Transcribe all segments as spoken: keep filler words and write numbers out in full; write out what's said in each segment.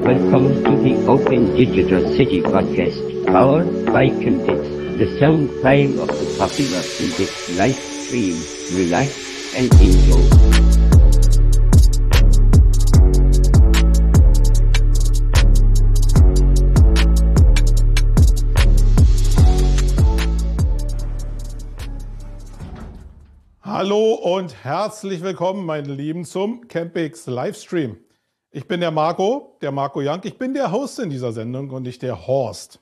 Welcome to the Open Digital City podcast, powered by Campix, the sound file of the popular Campix live stream. Relax and enjoy. Hallo und herzlich willkommen, meine Lieben, zum Campix Livestream. Ich bin der Marco, der Marco Jank. Ich bin der Host in dieser Sendung und nicht der Horst.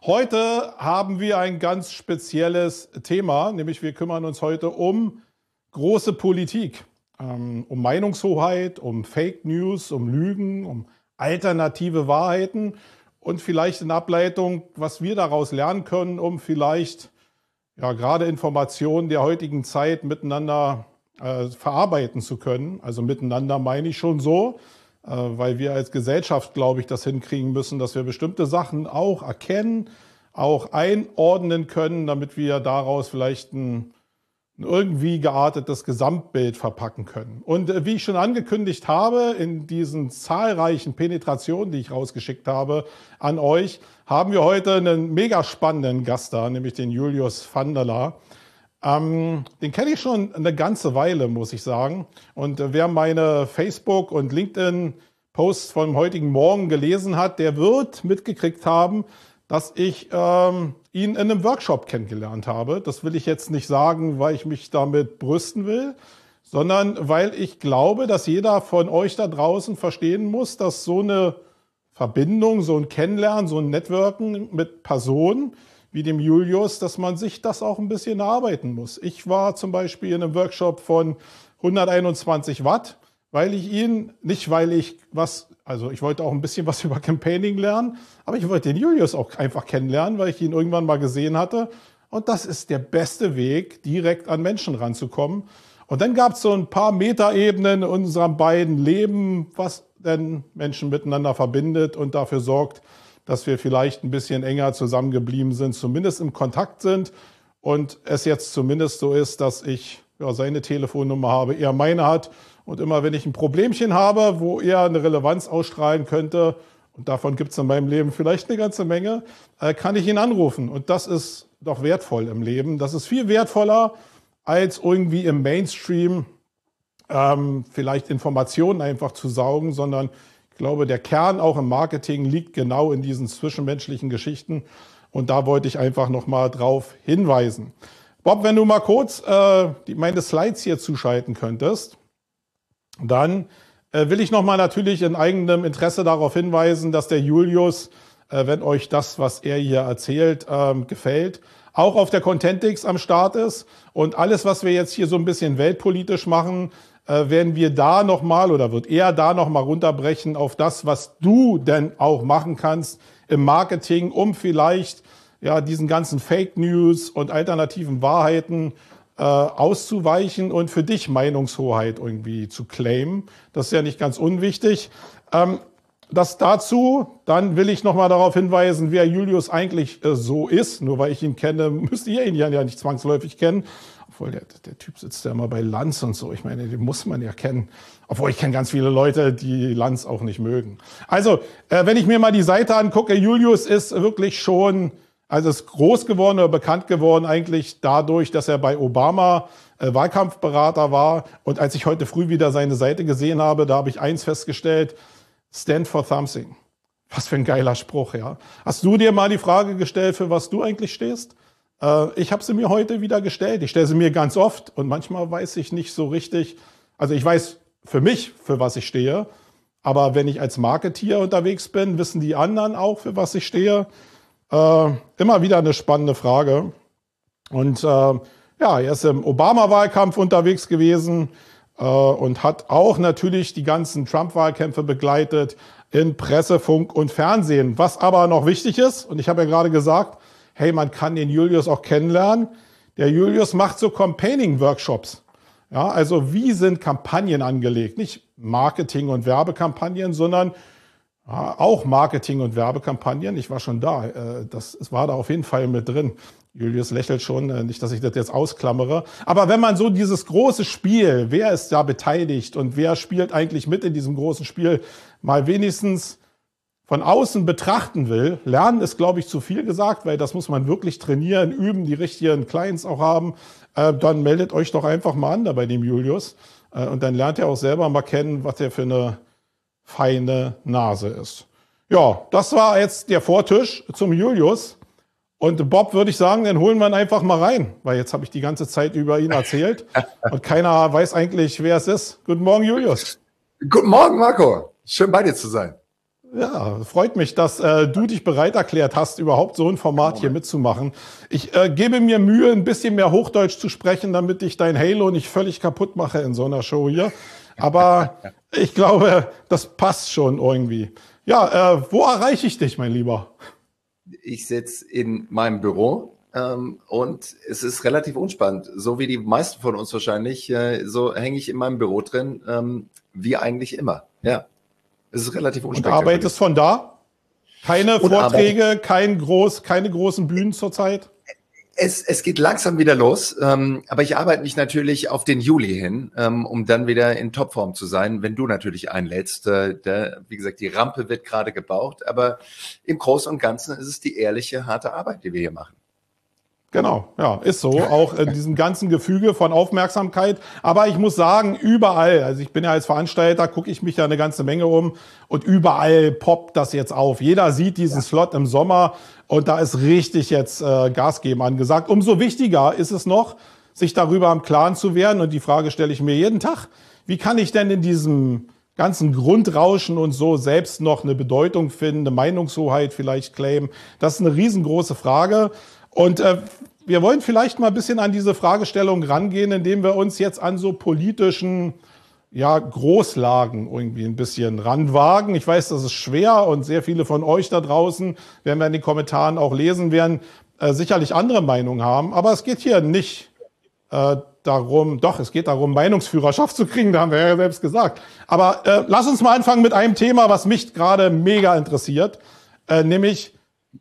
Heute haben wir ein ganz spezielles Thema, nämlich wir kümmern uns heute um große Politik, ähm, um Meinungshoheit, um Fake News, um Lügen, um alternative Wahrheiten und vielleicht in Ableitung, was wir daraus lernen können, um vielleicht ja, gerade Informationen der heutigen Zeit miteinander äh, verarbeiten zu können. Also miteinander meine ich schon so, äh, weil wir als Gesellschaft, glaube ich, das hinkriegen müssen, dass wir bestimmte Sachen auch erkennen, auch einordnen können, damit wir daraus vielleicht ein, ein irgendwie geartetes Gesamtbild verpacken können. Und äh, wie ich schon angekündigt habe, in diesen zahlreichen Penetrationen, die ich rausgeschickt habe an euch, haben wir heute einen mega spannenden Gast da, nämlich den Julius Vanderla. Ähm, den kenne ich schon eine ganze Weile, muss ich sagen. Und äh, wer meine Facebook- und LinkedIn-Posts vom heutigen Morgen gelesen hat, der wird mitgekriegt haben, dass ich ähm, ihn in einem Workshop kennengelernt habe. Das will ich jetzt nicht sagen, weil ich mich damit brüsten will, sondern weil ich glaube, dass jeder von euch da draußen verstehen muss, dass so eine Verbindung, so ein Kennenlernen, so ein Networken mit Personen wie dem Julius, dass man sich das auch ein bisschen erarbeiten muss. Ich war zum Beispiel in einem Workshop von hunderteinundzwanzig Watt, weil ich ihn, nicht weil ich was, also ich wollte auch ein bisschen was über Campaigning lernen, aber ich wollte den Julius auch einfach kennenlernen, weil ich ihn irgendwann mal gesehen hatte. Und das ist der beste Weg, direkt an Menschen ranzukommen. Und dann gab es so ein paar Metaebenen in unserem beiden Leben, was denn Menschen miteinander verbindet und dafür sorgt, dass wir vielleicht ein bisschen enger zusammengeblieben sind, zumindest im Kontakt sind. Und es jetzt zumindest so ist, dass ich ja, seine Telefonnummer habe, er meine hat. Und immer wenn ich ein Problemchen habe, wo er eine Relevanz ausstrahlen könnte, und davon gibt es in meinem Leben vielleicht eine ganze Menge, äh, kann ich ihn anrufen. Und das ist doch wertvoll im Leben. Das ist viel wertvoller, als irgendwie im Mainstream ähm, vielleicht Informationen einfach zu saugen, sondern ich glaube, der Kern auch im Marketing liegt genau in diesen zwischenmenschlichen Geschichten. Und da wollte ich einfach nochmal drauf hinweisen. Bob, wenn du mal kurz äh, die, meine Slides hier zuschalten könntest, dann äh, will ich nochmal natürlich in eigenem Interesse darauf hinweisen, dass der Julius, äh, wenn euch das, was er hier erzählt, ähm, gefällt, auch auf der Contentix am Start ist. Und alles, was wir jetzt hier so ein bisschen weltpolitisch machen, äh, werden wir da nochmal oder wird er da nochmal runterbrechen auf das, was du denn auch machen kannst im Marketing, um vielleicht ja diesen ganzen Fake News und alternativen Wahrheiten äh, auszuweichen und für dich Meinungshoheit irgendwie zu claimen. Das ist ja nicht ganz unwichtig. Ähm, Das dazu, dann will ich nochmal darauf hinweisen, wer Julius eigentlich äh, so ist. Nur weil ich ihn kenne, müsst ihr ihn ja nicht zwangsläufig kennen. Obwohl der, der Typ sitzt ja immer bei Lanz und so. Ich meine, den muss man ja kennen. Obwohl ich kenne ganz viele Leute, die Lanz auch nicht mögen. Also, äh, wenn ich mir mal die Seite angucke, Julius ist wirklich schon, also ist groß geworden oder bekannt geworden eigentlich dadurch, dass er bei Obama äh, Wahlkampfberater war. Und als ich heute früh wieder seine Seite gesehen habe, da habe ich eins festgestellt: Stand for something. Was für ein geiler Spruch, ja. Hast du dir mal die Frage gestellt, für was du eigentlich stehst? Äh, ich habe sie mir heute wieder gestellt. Ich stelle sie mir ganz oft und manchmal weiß ich nicht so richtig. Also ich weiß für mich, für was ich stehe. Aber wenn ich als Marketeer unterwegs bin, wissen die anderen auch, für was ich stehe. Äh, immer wieder eine spannende Frage. Und äh, ja, er ist im Obama-Wahlkampf unterwegs gewesen und hat auch natürlich die ganzen Trump-Wahlkämpfe begleitet in Presse, Funk und Fernsehen. Was aber noch wichtig ist, und ich habe ja gerade gesagt, hey, man kann den Julius auch kennenlernen. Der Julius macht so Campaigning-Workshops. Ja, also wie sind Kampagnen angelegt? Nicht Marketing- und Werbekampagnen, sondern ja, auch Marketing- und Werbekampagnen. Ich war schon da. Das war da auf jeden Fall mit drin. Julius lächelt schon, nicht, dass ich das jetzt ausklammere. Aber wenn man so dieses große Spiel, wer ist da beteiligt und wer spielt eigentlich mit in diesem großen Spiel, mal wenigstens von außen betrachten will, lernen ist, glaube ich, zu viel gesagt, weil das muss man wirklich trainieren, üben, die richtigen Clients auch haben, äh, dann meldet euch doch einfach mal an da bei dem Julius. Äh, und dann lernt ihr auch selber mal kennen, was der für eine feine Nase ist. Ja, das war jetzt der Vortisch zum Julius. Und Bob, würde ich sagen, dann holen wir ihn einfach mal rein, weil jetzt habe ich die ganze Zeit über ihn erzählt und keiner weiß eigentlich, wer es ist. Guten Morgen, Julius. Guten Morgen, Marco. Schön bei dir zu sein. Ja, freut mich, dass äh, du dich bereit erklärt hast, überhaupt so ein Format hier mitzumachen. Ich äh, gebe mir Mühe, ein bisschen mehr Hochdeutsch zu sprechen, damit ich dein Halo nicht völlig kaputt mache in so einer Show hier. Aber ich glaube, das passt schon irgendwie. Ja, äh, wo erreiche ich dich, mein Lieber? Ich sitze in meinem Büro ähm, und es ist relativ unspannend. So wie die meisten von uns wahrscheinlich, äh, so hänge ich in meinem Büro drin, ähm, wie eigentlich immer. Ja, es ist relativ unspannend. Und arbeitest von da? Keine und Vorträge, arbeit- kein groß, keine großen Bühnen zurzeit? Es, es geht langsam wieder los, ähm, aber ich arbeite mich natürlich auf den Juli hin, ähm, um dann wieder in Topform zu sein, wenn du natürlich einlädst. Äh, der, wie gesagt, die Rampe wird gerade gebaut, aber im Großen und Ganzen ist es die ehrliche, harte Arbeit, die wir hier machen. Genau, ja, ist so, auch in diesem ganzen Gefüge von Aufmerksamkeit. Aber ich muss sagen, überall, also ich bin ja als Veranstalter, gucke ich mich ja eine ganze Menge um und überall poppt das jetzt auf. Jeder sieht diesen ja. Slot im Sommer und da ist richtig jetzt äh, Gas geben angesagt. Umso wichtiger ist es noch, sich darüber im Klaren zu werden. Und die Frage stelle ich mir jeden Tag, wie kann ich denn in diesem ganzen Grundrauschen und so selbst noch eine Bedeutung finden, eine Meinungshoheit vielleicht claimen? Das ist eine riesengroße Frage. Und äh, wir wollen vielleicht mal ein bisschen an diese Fragestellung rangehen, indem wir uns jetzt an so politischen ja, Großlagen irgendwie ein bisschen ranwagen. Ich weiß, das ist schwer und sehr viele von euch da draußen, werden wir in den Kommentaren auch lesen werden, äh, sicherlich andere Meinungen haben. Aber es geht hier nicht äh, darum, doch, es geht darum, Meinungsführerschaft zu kriegen, da haben wir ja selbst gesagt. Aber äh, lass uns mal anfangen mit einem Thema, was mich gerade mega interessiert, äh, nämlich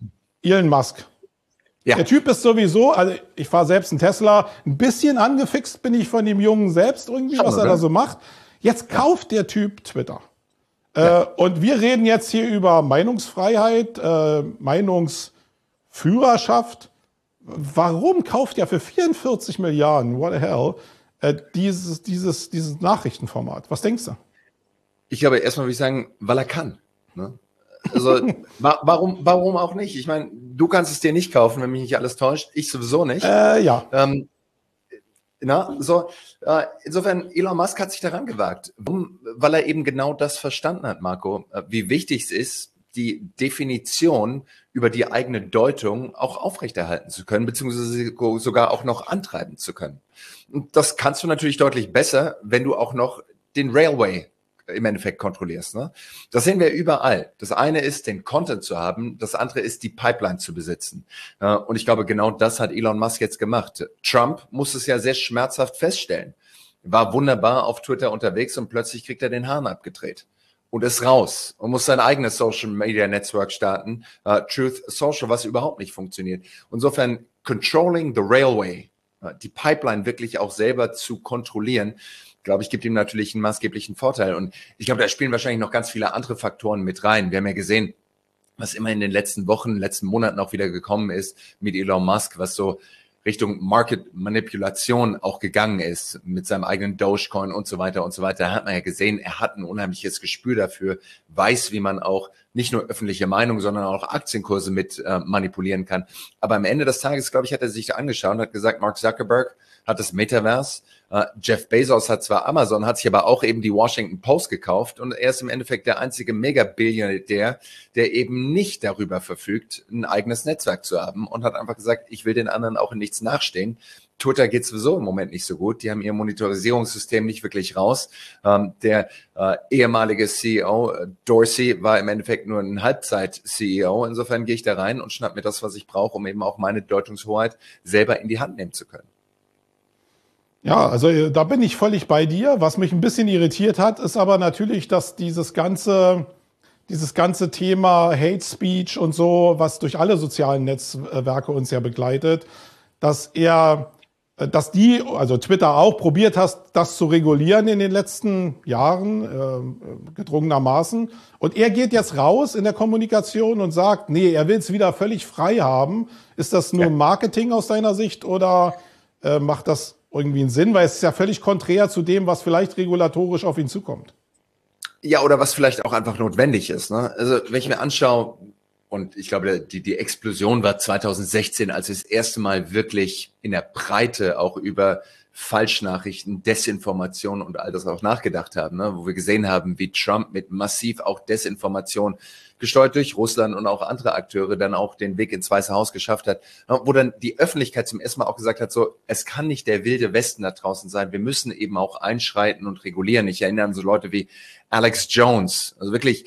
Elon Musk. Ja. Der Typ ist sowieso, also ich fahre selbst einen Tesla, ein bisschen angefixt bin ich von dem Jungen selbst irgendwie, was er da so macht. Jetzt kauft der Typ Twitter. Ja. Äh, und wir reden jetzt hier über Meinungsfreiheit, äh, Meinungsführerschaft. Warum kauft er für vierundvierzig Milliarden, what the hell, äh, dieses, dieses, dieses Nachrichtenformat? Was denkst du? Ich glaube, erstmal würde ich sagen, weil er kann. Ne? Also wa warum, warum auch nicht? Ich meine, du kannst es dir nicht kaufen, wenn mich nicht alles täuscht. Ich sowieso nicht. Äh, ja. Ähm, na, so, äh, insofern, Elon Musk hat sich daran gewagt. Warum? Weil er eben genau das verstanden hat, Marco, äh, wie wichtig es ist, die Definition über die eigene Deutung auch aufrechterhalten zu können, beziehungsweise sogar auch noch antreiben zu können. Und das kannst du natürlich deutlich besser, wenn du auch noch den Railway im Endeffekt kontrollierst. Ne? Das sehen wir überall. Das eine ist, den Content zu haben, das andere ist, die Pipeline zu besitzen. Und ich glaube, genau das hat Elon Musk jetzt gemacht. Trump muss es ja sehr schmerzhaft feststellen. War wunderbar auf Twitter unterwegs und plötzlich kriegt er den Hahn abgedreht und ist raus und muss sein eigenes Social Media Network starten, uh, Truth Social, was überhaupt nicht funktioniert. Insofern, controlling the railway, uh, die Pipeline wirklich auch selber zu kontrollieren, glaube ich, gibt ihm natürlich einen maßgeblichen Vorteil. Und ich glaube, da spielen wahrscheinlich noch ganz viele andere Faktoren mit rein. Wir haben ja gesehen, was immer in den letzten Wochen, letzten Monaten auch wieder gekommen ist mit Elon Musk, was so Richtung Market-Manipulation auch gegangen ist mit seinem eigenen Dogecoin und so weiter und so weiter. Da hat man ja gesehen, er hat ein unheimliches Gespür dafür, weiß, wie man auch nicht nur öffentliche Meinung, sondern auch Aktienkurse mit äh, manipulieren kann. Aber am Ende des Tages, glaube ich, hat er sich da angeschaut und hat gesagt, Mark Zuckerberg hat das Metaverse, Uh, Jeff Bezos hat zwar Amazon, hat sich aber auch eben die Washington Post gekauft und er ist im Endeffekt der einzige Megabillionär, der eben nicht darüber verfügt, ein eigenes Netzwerk zu haben und hat einfach gesagt, ich will den anderen auch in nichts nachstehen. Twitter geht sowieso im Moment nicht so gut. Die haben ihr Monitorisierungssystem nicht wirklich raus. Ähm, der äh, ehemalige C E O, äh, Dorsey, war im Endeffekt nur ein Halbzeit-C E O. Insofern gehe ich da rein und schnapp mir das, was ich brauche, um eben auch meine Deutungshoheit selber in die Hand nehmen zu können. Ja, also da bin ich völlig bei dir. Was mich ein bisschen irritiert hat, ist aber natürlich, dass dieses ganze, dieses ganze Thema Hate Speech und so, was durch alle sozialen Netzwerke uns ja begleitet, dass er dass die, also Twitter auch, probiert hast, das zu regulieren in den letzten Jahren, äh, gedrungenermaßen. Und er geht jetzt raus in der Kommunikation und sagt, nee, er will es wieder völlig frei haben. Ist das nur Ja. Marketing aus deiner Sicht oder äh, macht das irgendwie einen Sinn? Weil es ist ja völlig konträr zu dem, was vielleicht regulatorisch auf ihn zukommt. Ja, oder was vielleicht auch einfach notwendig ist. Ne? Also wenn ich mir anschaue, und ich glaube, die, die Explosion war zweitausendsechzehn, als wir das erste Mal wirklich in der Breite auch über Falschnachrichten, Desinformation und all das auch nachgedacht haben, ne? Wo wir gesehen haben, wie Trump mit massiv auch Desinformation gesteuert durch Russland und auch andere Akteure dann auch den Weg ins Weiße Haus geschafft hat, ne? Wo dann die Öffentlichkeit zum ersten Mal auch gesagt hat, so, es kann nicht der wilde Westen da draußen sein, wir müssen eben auch einschreiten und regulieren. Ich erinnere an so Leute wie Alex Jones, also wirklich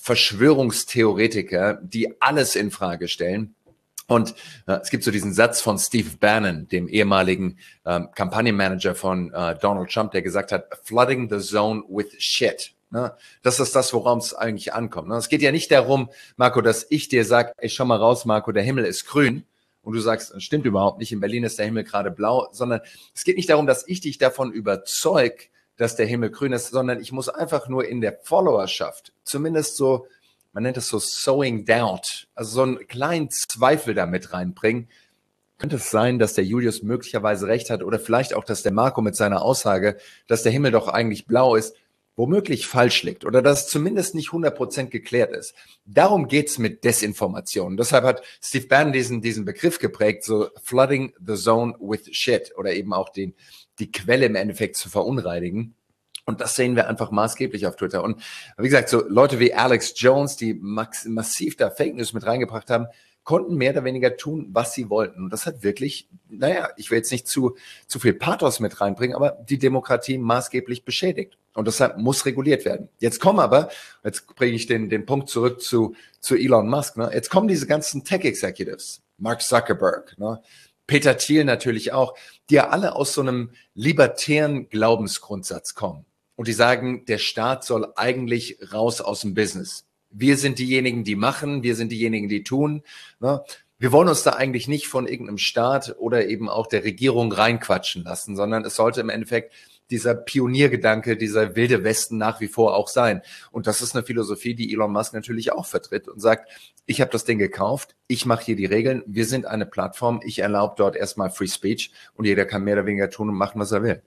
Verschwörungstheoretiker, die alles in Frage stellen. Und äh, es gibt so diesen Satz von Steve Bannon, dem ehemaligen ähm, Kampagnenmanager von äh, Donald Trump, der gesagt hat, flooding the zone with shit. Ne? Das ist das, worum es eigentlich ankommt. Ne? Es geht ja nicht darum, Marco, dass ich dir sage, ey, schau mal raus, Marco, der Himmel ist grün. Und du sagst, das stimmt überhaupt nicht, in Berlin ist der Himmel gerade blau, sondern es geht nicht darum, dass ich dich davon überzeug, dass der Himmel grün ist, sondern ich muss einfach nur in der Followerschaft zumindest so, man nennt es so sowing doubt, also so einen kleinen Zweifel da mit reinbringen. Könnte es sein, dass der Julius möglicherweise recht hat oder vielleicht auch, dass der Marco mit seiner Aussage, dass der Himmel doch eigentlich blau ist, womöglich falsch liegt oder dass es zumindest nicht hundert Prozent geklärt ist. Darum geht's mit Desinformation. Deshalb hat Steve Bannon diesen, diesen Begriff geprägt, so flooding the zone with shit oder eben auch den, die Quelle im Endeffekt zu verunreinigen. Und das sehen wir einfach maßgeblich auf Twitter. Und wie gesagt, so Leute wie Alex Jones, die max massiv da Fake News mit reingebracht haben, konnten mehr oder weniger tun, was sie wollten. Und das hat wirklich, naja, ich will jetzt nicht zu, zu viel Pathos mit reinbringen, aber die Demokratie maßgeblich beschädigt. Und deshalb muss reguliert werden. Jetzt kommen aber, jetzt bringe ich den, den Punkt zurück zu, zu Elon Musk, ne? Jetzt kommen diese ganzen Tech-Executives, Mark Zuckerberg, ne? Peter Thiel natürlich auch, die ja alle aus so einem libertären Glaubensgrundsatz kommen. Und die sagen, der Staat soll eigentlich raus aus dem Business. Wir sind diejenigen, die machen, wir sind diejenigen, die tun. Ne? Wir wollen uns da eigentlich nicht von irgendeinem Staat oder eben auch der Regierung reinquatschen lassen, sondern es sollte im Endeffekt dieser Pioniergedanke, dieser wilde Westen nach wie vor auch sein. Und das ist eine Philosophie, die Elon Musk natürlich auch vertritt und sagt, ich habe das Ding gekauft, ich mache hier die Regeln, wir sind eine Plattform, ich erlaube dort erstmal Free Speech und jeder kann mehr oder weniger tun und machen, was er will.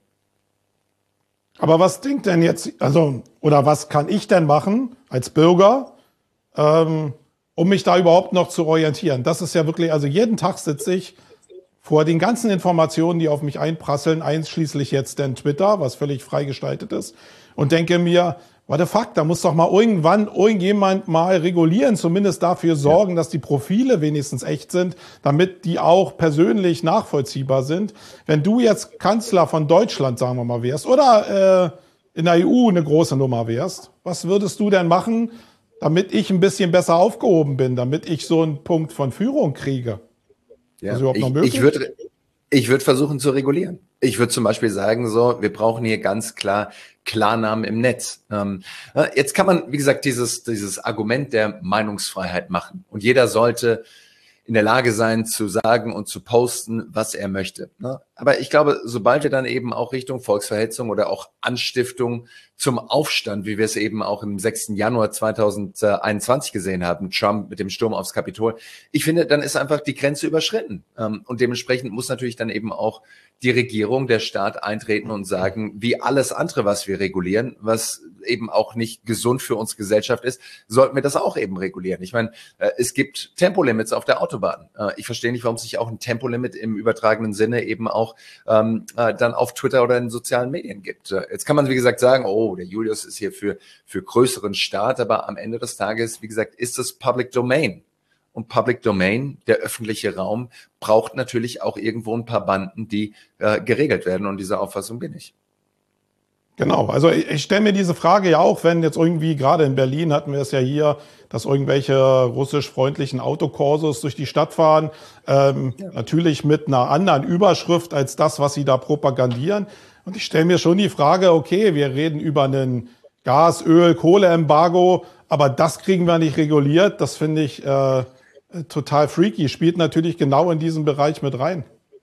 Aber was denkt denn jetzt, also, oder was kann ich denn machen als Bürger, ähm, um mich da überhaupt noch zu orientieren? Das ist ja wirklich, also jeden Tag sitze ich vor den ganzen Informationen, die auf mich einprasseln, einschließlich jetzt denn Twitter, was völlig frei gestaltet ist, und denke mir, what the fuck, da muss doch mal irgendwann irgendjemand mal regulieren, zumindest dafür sorgen, ja, dass die Profile wenigstens echt sind, damit die auch persönlich nachvollziehbar sind. Wenn du jetzt Kanzler von Deutschland, sagen wir mal, wärst, oder äh, in der E U eine große Nummer wärst, was würdest du denn machen, damit ich ein bisschen besser aufgehoben bin, damit ich so einen Punkt von Führung kriege? Ja, ist überhaupt noch ich, möglich? ich würde ich würd versuchen zu regulieren. Ich würde zum Beispiel sagen, so, wir brauchen hier ganz klar Klarnamen im Netz. Ähm, jetzt kann man, wie gesagt, dieses, dieses Argument der Meinungsfreiheit machen. Und jeder sollte in der Lage sein, zu sagen und zu posten, was er möchte. Ne? Aber ich glaube, sobald wir dann eben auch Richtung Volksverhetzung oder auch Anstiftung zum Aufstand, wie wir es eben auch im sechsten Januar zweitausendeinundzwanzig gesehen haben, Trump mit dem Sturm aufs Kapitol, ich finde, dann ist einfach die Grenze überschritten. Und dementsprechend muss natürlich dann eben auch die Regierung, der Staat eintreten und sagen, wie alles andere, was wir regulieren, was eben auch nicht gesund für unsere Gesellschaft ist, sollten wir das auch eben regulieren. Ich meine, es gibt Tempolimits auf der Autobahn. Ich verstehe nicht, warum es nicht auch ein Tempolimit im übertragenen Sinne eben auch ähm, dann auf Twitter oder in sozialen Medien gibt. Jetzt kann man, wie gesagt, sagen, oh, der Julius ist hier für, für größeren Staat, aber am Ende des Tages, wie gesagt, ist das Public Domain. Und Public Domain, der öffentliche Raum, braucht natürlich auch irgendwo ein paar Banden, die äh, geregelt werden. Und diese Auffassung bin ich. Genau, also ich, ich stelle mir diese Frage ja auch, wenn jetzt irgendwie, gerade in Berlin hatten wir es ja hier, dass irgendwelche russisch-freundlichen Autokorsos durch die Stadt fahren, ähm, ja. natürlich mit einer anderen Überschrift als das, was sie da propagandieren. Und ich stelle mir schon die Frage, okay, wir reden über einen Gas-, Öl-, Kohleembargo, aber das kriegen wir nicht reguliert. Das finde ich äh, total freaky, spielt natürlich genau in diesen Bereich mit rein.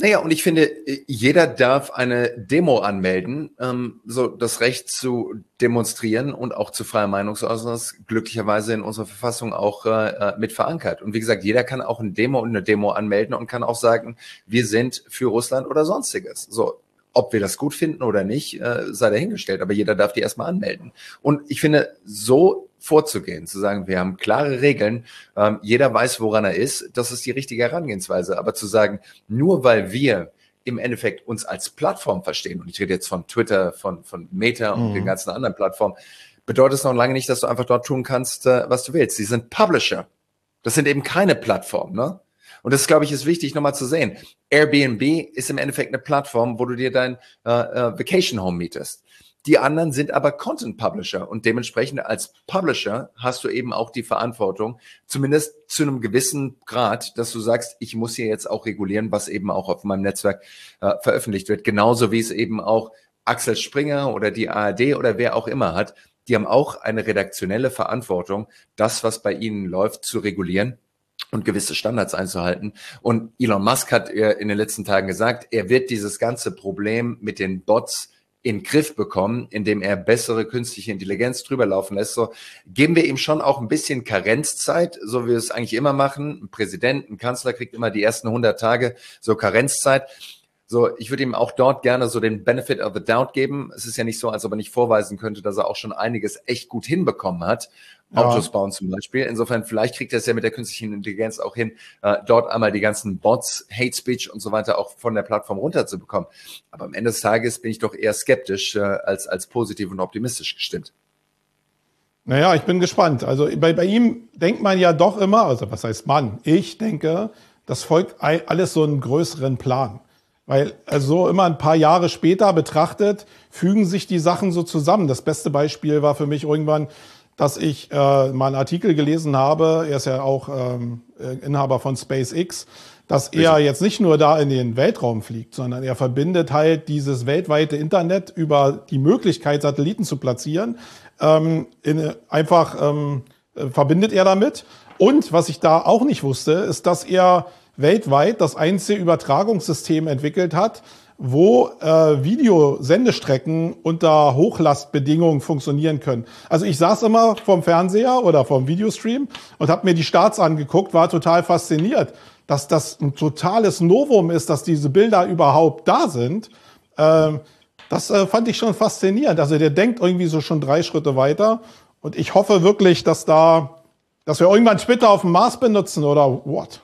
Naja, und ich finde, jeder darf eine Demo anmelden, ähm, so das Recht zu demonstrieren und auch zu freier Meinungsäußerung ist glücklicherweise in unserer Verfassung auch äh, mit verankert. Und wie gesagt, jeder kann auch eine Demo und eine Demo anmelden und kann auch sagen, wir sind für Russland oder sonstiges. So, ob wir das gut finden oder nicht, äh, sei dahingestellt, aber jeder darf die erstmal anmelden. Und ich finde, so vorzugehen, zu sagen, wir haben klare Regeln, ähm, jeder weiß, woran er ist, das ist die richtige Herangehensweise. Aber zu sagen, nur weil wir im Endeffekt uns als Plattform verstehen, und ich rede jetzt von Twitter, von, von Meta und mhm. den ganzen anderen Plattformen, bedeutet es noch lange nicht, dass du einfach dort tun kannst, äh, was du willst. Sie sind Publisher. Das sind eben keine Plattformen, ne? Und das, glaube ich, ist wichtig, nochmal zu sehen. Airbnb ist im Endeffekt eine Plattform, wo du dir dein äh, äh, Vacation Home mietest. Die anderen sind aber Content Publisher und dementsprechend als Publisher hast du eben auch die Verantwortung, zumindest zu einem gewissen Grad, dass du sagst, ich muss hier jetzt auch regulieren, was eben auch auf meinem Netzwerk äh, veröffentlicht wird. Genauso wie es eben auch Axel Springer oder die A R D oder wer auch immer hat. Die haben auch eine redaktionelle Verantwortung, das, was bei ihnen läuft, zu regulieren und gewisse Standards einzuhalten. Und Elon Musk hat in den letzten Tagen gesagt, er wird dieses ganze Problem mit den Bots in den Griff bekommen, indem er bessere künstliche Intelligenz drüber laufen lässt. So geben wir ihm schon auch ein bisschen Karenzzeit, so wie wir es eigentlich immer machen. Ein Präsident, ein Kanzler kriegt immer die ersten hundert Tage so Karenzzeit. So, ich würde ihm auch dort gerne so den Benefit of the Doubt geben. Es ist ja nicht so, als ob er nicht vorweisen könnte, dass er auch schon einiges echt gut hinbekommen hat. Ja. Autos bauen zum Beispiel. Insofern, vielleicht kriegt er es ja mit der künstlichen Intelligenz auch hin, äh, dort einmal die ganzen Bots, Hate Speech und so weiter auch von der Plattform runterzubekommen. Aber am Ende des Tages bin ich doch eher skeptisch äh, als, als positiv und optimistisch gestimmt. Naja, ich bin gespannt. Also bei, bei ihm denkt man ja doch immer, also was heißt man? Ich denke, das folgt alles so einem größeren Plan. Weil also immer ein paar Jahre später betrachtet, fügen sich die Sachen so zusammen. Das beste Beispiel war für mich irgendwann, dass ich äh, mal einen Artikel gelesen habe, er ist ja auch ähm, Inhaber von SpaceX, dass er jetzt nicht nur da in den Weltraum fliegt, sondern er verbindet halt dieses weltweite Internet über die Möglichkeit, Satelliten zu platzieren, ähm, in, einfach ähm, verbindet er damit. Und was ich da auch nicht wusste, ist, dass er weltweit das einzige Übertragungssystem entwickelt hat, wo äh, Videosendestrecken unter Hochlastbedingungen funktionieren können. Also ich saß immer vorm Fernseher oder vorm Videostream und habe mir die Starts angeguckt, war total fasziniert, dass das ein totales Novum ist, dass diese Bilder überhaupt da sind. Ähm, das äh, fand ich schon faszinierend. Also der denkt irgendwie so schon drei Schritte weiter und ich hoffe wirklich, dass da, dass wir irgendwann Twitter auf dem Mars benutzen oder what?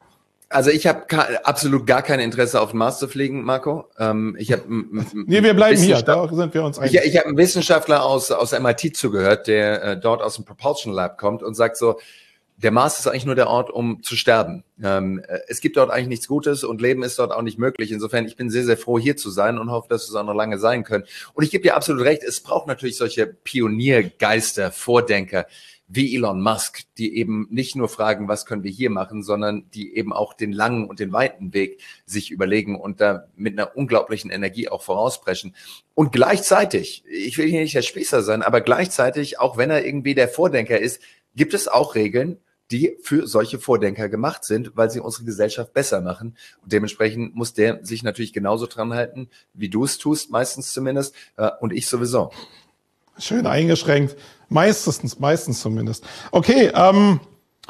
Also ich habe absolut gar kein Interesse, auf den Mars zu fliegen, Marco. Ähm, ich habe nee, wir bleiben hier, da sind wir uns einig. Ich, ich habe einen Wissenschaftler aus, aus M I T zugehört, der äh, dort aus dem Propulsion Lab kommt und sagt so, der Mars ist eigentlich nur der Ort, um zu sterben. Ähm, es gibt dort eigentlich nichts Gutes und Leben ist dort auch nicht möglich. Insofern, ich bin sehr, sehr froh, hier zu sein und hoffe, dass es auch noch lange sein können. Und ich gebe dir absolut recht, es braucht natürlich solche Pioniergeister, Vordenker, wie Elon Musk, die eben nicht nur fragen, was können wir hier machen, sondern die eben auch den langen und den weiten Weg sich überlegen und da mit einer unglaublichen Energie auch vorauspreschen. Und gleichzeitig, ich will hier nicht der Spießer sein, aber gleichzeitig, auch wenn er irgendwie der Vordenker ist, gibt es auch Regeln, die für solche Vordenker gemacht sind, weil sie unsere Gesellschaft besser machen. Und dementsprechend muss der sich natürlich genauso dran halten, wie du es tust, meistens zumindest, und ich sowieso. Schön eingeschränkt. Meistens, meistens zumindest. Okay, ähm,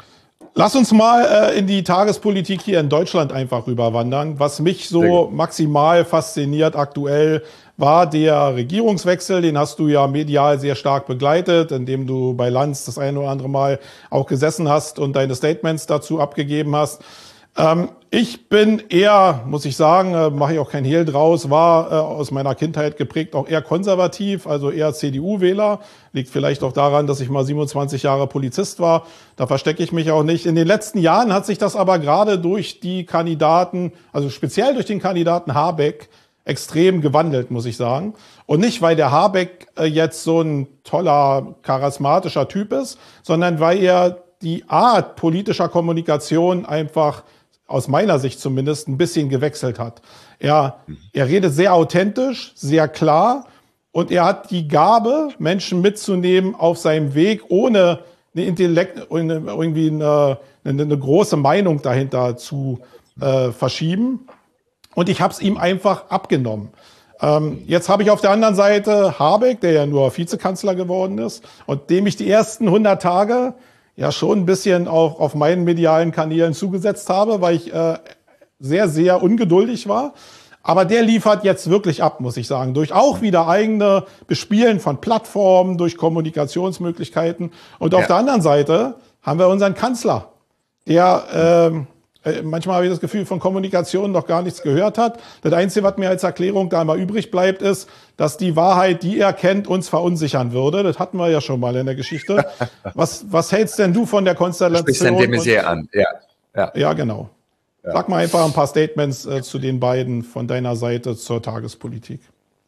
lass uns mal äh, in die Tagespolitik hier in Deutschland einfach rüberwandern. Was mich so maximal fasziniert aktuell war der Regierungswechsel. Den hast du ja medial sehr stark begleitet, indem du bei Lanz das eine oder andere Mal auch gesessen hast und deine Statements dazu abgegeben hast. Ähm, ich bin eher, muss ich sagen, äh, mache ich auch kein Hehl draus, war äh, aus meiner Kindheit geprägt auch eher konservativ, also eher C D U-Wähler. Liegt vielleicht auch daran, dass ich mal siebenundzwanzig Jahre Polizist war. Da verstecke ich mich auch nicht. In den letzten Jahren hat sich das aber gerade durch die Kandidaten, also speziell durch den Kandidaten Habeck, extrem gewandelt, muss ich sagen. Und nicht, weil der Habeck äh, jetzt so ein toller, charismatischer Typ ist, sondern weil er die Art politischer Kommunikation einfach aus meiner Sicht zumindest ein bisschen gewechselt hat. Er, er redet sehr authentisch, sehr klar und er hat die Gabe, Menschen mitzunehmen auf seinem Weg, ohne eine Intellekt, irgendwie eine, eine, eine große Meinung dahinter zu äh, verschieben. Und ich habe es ihm einfach abgenommen. Ähm, jetzt habe ich auf der anderen Seite Habeck, der ja nur Vizekanzler geworden ist und dem ich die ersten hundert Tage ja schon ein bisschen auch auf meinen medialen Kanälen zugesetzt habe, weil ich äh, sehr, sehr ungeduldig war. Aber der liefert jetzt wirklich ab, muss ich sagen, durch auch wieder eigene Bespielen von Plattformen, durch Kommunikationsmöglichkeiten. Und auf ja. der anderen Seite haben wir unseren Kanzler, der ähm, manchmal habe ich das Gefühl, von Kommunikation noch gar nichts gehört hat. Das Einzige, was mir als Erklärung da mal übrig bleibt, ist, dass die Wahrheit, die er kennt, uns verunsichern würde. Das hatten wir ja schon mal in der Geschichte. Was, was hältst denn du von der Konstellation? Du sprichst den Maizière an, ja. Ja, ja genau. Ja. Sag mal einfach ein paar Statements äh, zu den beiden von deiner Seite zur Tagespolitik.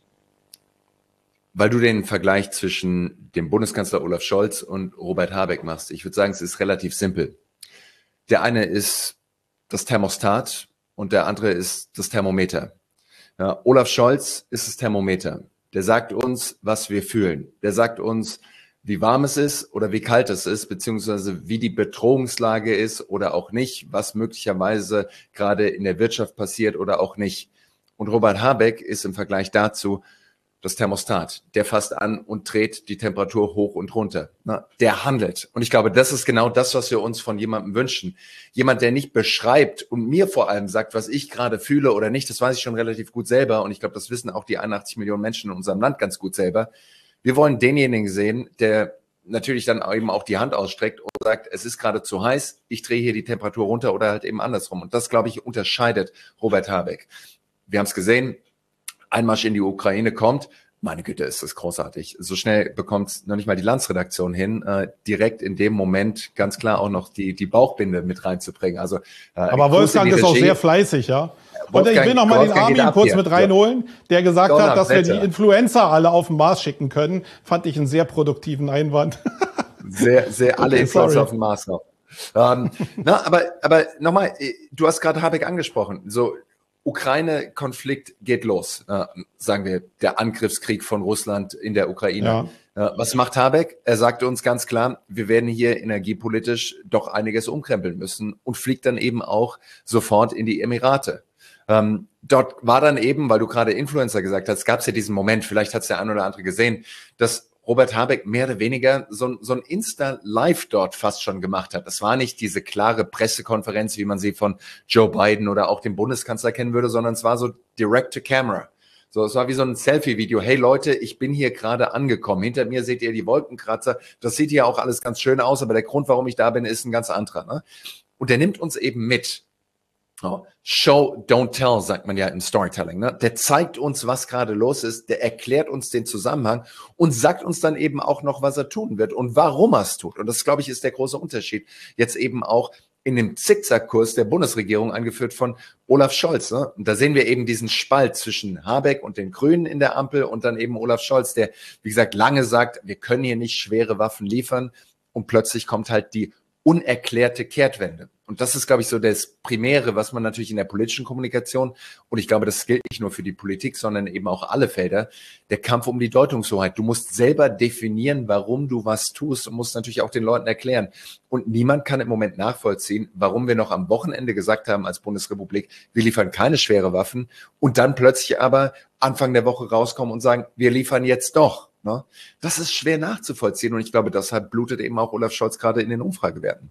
Weil du den Vergleich zwischen dem Bundeskanzler Olaf Scholz und Robert Habeck machst. Ich würde sagen, es ist relativ simpel. Der eine ist das Thermostat und der andere ist das Thermometer. Ja, Olaf Scholz ist das Thermometer. Der sagt uns, was wir fühlen. Der sagt uns, wie warm es ist oder wie kalt es ist, beziehungsweise wie die Bedrohungslage ist oder auch nicht, was möglicherweise gerade in der Wirtschaft passiert oder auch nicht. Und Robert Habeck ist im Vergleich dazu das Thermostat. Der fasst an und dreht die Temperatur hoch und runter. Der handelt. Und ich glaube, das ist genau das, was wir uns von jemandem wünschen. Jemand, der nicht beschreibt und mir vor allem sagt, was ich gerade fühle oder nicht, das weiß ich schon relativ gut selber. Und ich glaube, das wissen auch die einundachtzig Millionen Menschen in unserem Land ganz gut selber. Wir wollen denjenigen sehen, der natürlich dann eben auch die Hand ausstreckt und sagt, es ist gerade zu heiß, ich drehe hier die Temperatur runter oder halt eben andersrum. Und das, glaube ich, unterscheidet Robert Habeck. Wir haben es gesehen, Einmarsch in die Ukraine kommt, meine Güte, ist das großartig. So schnell bekommt noch nicht mal die Landsredaktion hin, äh, direkt in dem Moment ganz klar auch noch die die Bauchbinde mit reinzubringen. Also, äh, aber Wolfgang ist auch sehr fleißig, ja. Und ich will noch mal den Armin kurz mit reinholen, der gesagt hat, dass wir die Influencer alle auf den Mars schicken können. Fand ich einen sehr produktiven Einwand. Sehr, sehr alle okay, Influencer auf dem Mars noch. Ähm, na, aber aber nochmal, du hast gerade Habeck angesprochen. So, Ukraine-Konflikt geht los, äh, sagen wir, der Angriffskrieg von Russland in der Ukraine. Ja. Äh, was macht Habeck? Er sagte uns ganz klar, wir werden hier energiepolitisch doch einiges umkrempeln müssen und fliegt dann eben auch sofort in die Emirate. Ähm, dort war dann eben, weil du gerade Influencer gesagt hast, gab es ja diesen Moment, vielleicht hat es der ein oder andere gesehen, dass Robert Habeck mehr oder weniger so, so ein Insta-Live dort fast schon gemacht hat. Das war nicht diese klare Pressekonferenz, wie man sie von Joe Biden oder auch dem Bundeskanzler kennen würde, sondern es war so direct to camera. So, es war wie so ein Selfie-Video. Hey Leute, ich bin hier gerade angekommen. Hinter mir seht ihr die Wolkenkratzer. Das sieht hier auch alles ganz schön aus, aber der Grund, warum ich da bin, ist ein ganz anderer. Ne? Und der nimmt uns eben mit. Oh, Show, don't tell, sagt man ja im Storytelling. Ne? Der zeigt uns, was gerade los ist, der erklärt uns den Zusammenhang und sagt uns dann eben auch noch, was er tun wird und warum er es tut. Und das, glaube ich, ist der große Unterschied. Jetzt eben auch in dem Zickzackkurs der Bundesregierung, angeführt von Olaf Scholz. Ne? Und da sehen wir eben diesen Spalt zwischen Habeck und den Grünen in der Ampel und dann eben Olaf Scholz, der, wie gesagt, lange sagt, wir können hier nicht schwere Waffen liefern. Und plötzlich kommt halt die unerklärte Kehrtwende. Und das ist, glaube ich, so das Primäre, was man natürlich in der politischen Kommunikation, und ich glaube, das gilt nicht nur für die Politik, sondern eben auch alle Felder, der Kampf um die Deutungshoheit. Du musst selber definieren, warum du was tust und musst natürlich auch den Leuten erklären. Und niemand kann im Moment nachvollziehen, warum wir noch am Wochenende gesagt haben als Bundesrepublik, wir liefern keine schwere Waffen und dann plötzlich aber Anfang der Woche rauskommen und sagen, wir liefern jetzt doch. Ne? Das ist schwer nachzuvollziehen und ich glaube, deshalb blutet eben auch Olaf Scholz gerade in den Umfragewerten.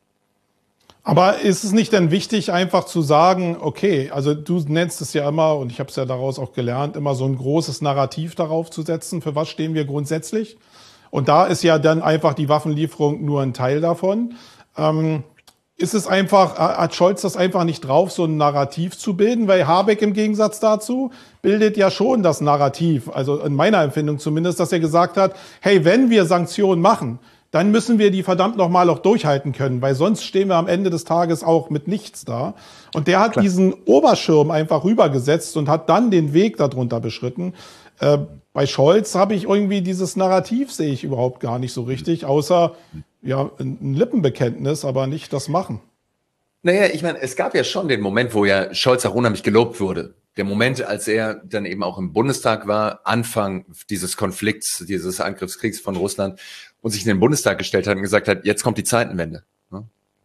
Aber ist es nicht denn wichtig, einfach zu sagen, okay, also du nennst es ja immer, und ich habe es ja daraus auch gelernt, immer so ein großes Narrativ darauf zu setzen, für was stehen wir grundsätzlich? Und da ist ja dann einfach die Waffenlieferung nur ein Teil davon. Ähm, ist es einfach, hat Scholz das einfach nicht drauf, so ein Narrativ zu bilden? Weil Habeck im Gegensatz dazu bildet ja schon das Narrativ, also in meiner Empfindung zumindest, dass er gesagt hat, hey, wenn wir Sanktionen machen, dann müssen wir die verdammt nochmal auch durchhalten können, weil sonst stehen wir am Ende des Tages auch mit nichts da. Und der hat Klar. diesen Oberschirm einfach rübergesetzt und hat dann den Weg darunter beschritten. Äh, bei Scholz habe ich irgendwie dieses Narrativ, sehe ich überhaupt gar nicht so richtig, außer ja ein Lippenbekenntnis, aber nicht das Machen. Naja, ich meine, es gab ja schon den Moment, wo ja Scholz auch unheimlich gelobt wurde. Der Moment, als er dann eben auch im Bundestag war, Anfang dieses Konflikts, dieses Angriffskriegs von Russland, und sich in den Bundestag gestellt hat und gesagt hat, jetzt kommt die Zeitenwende.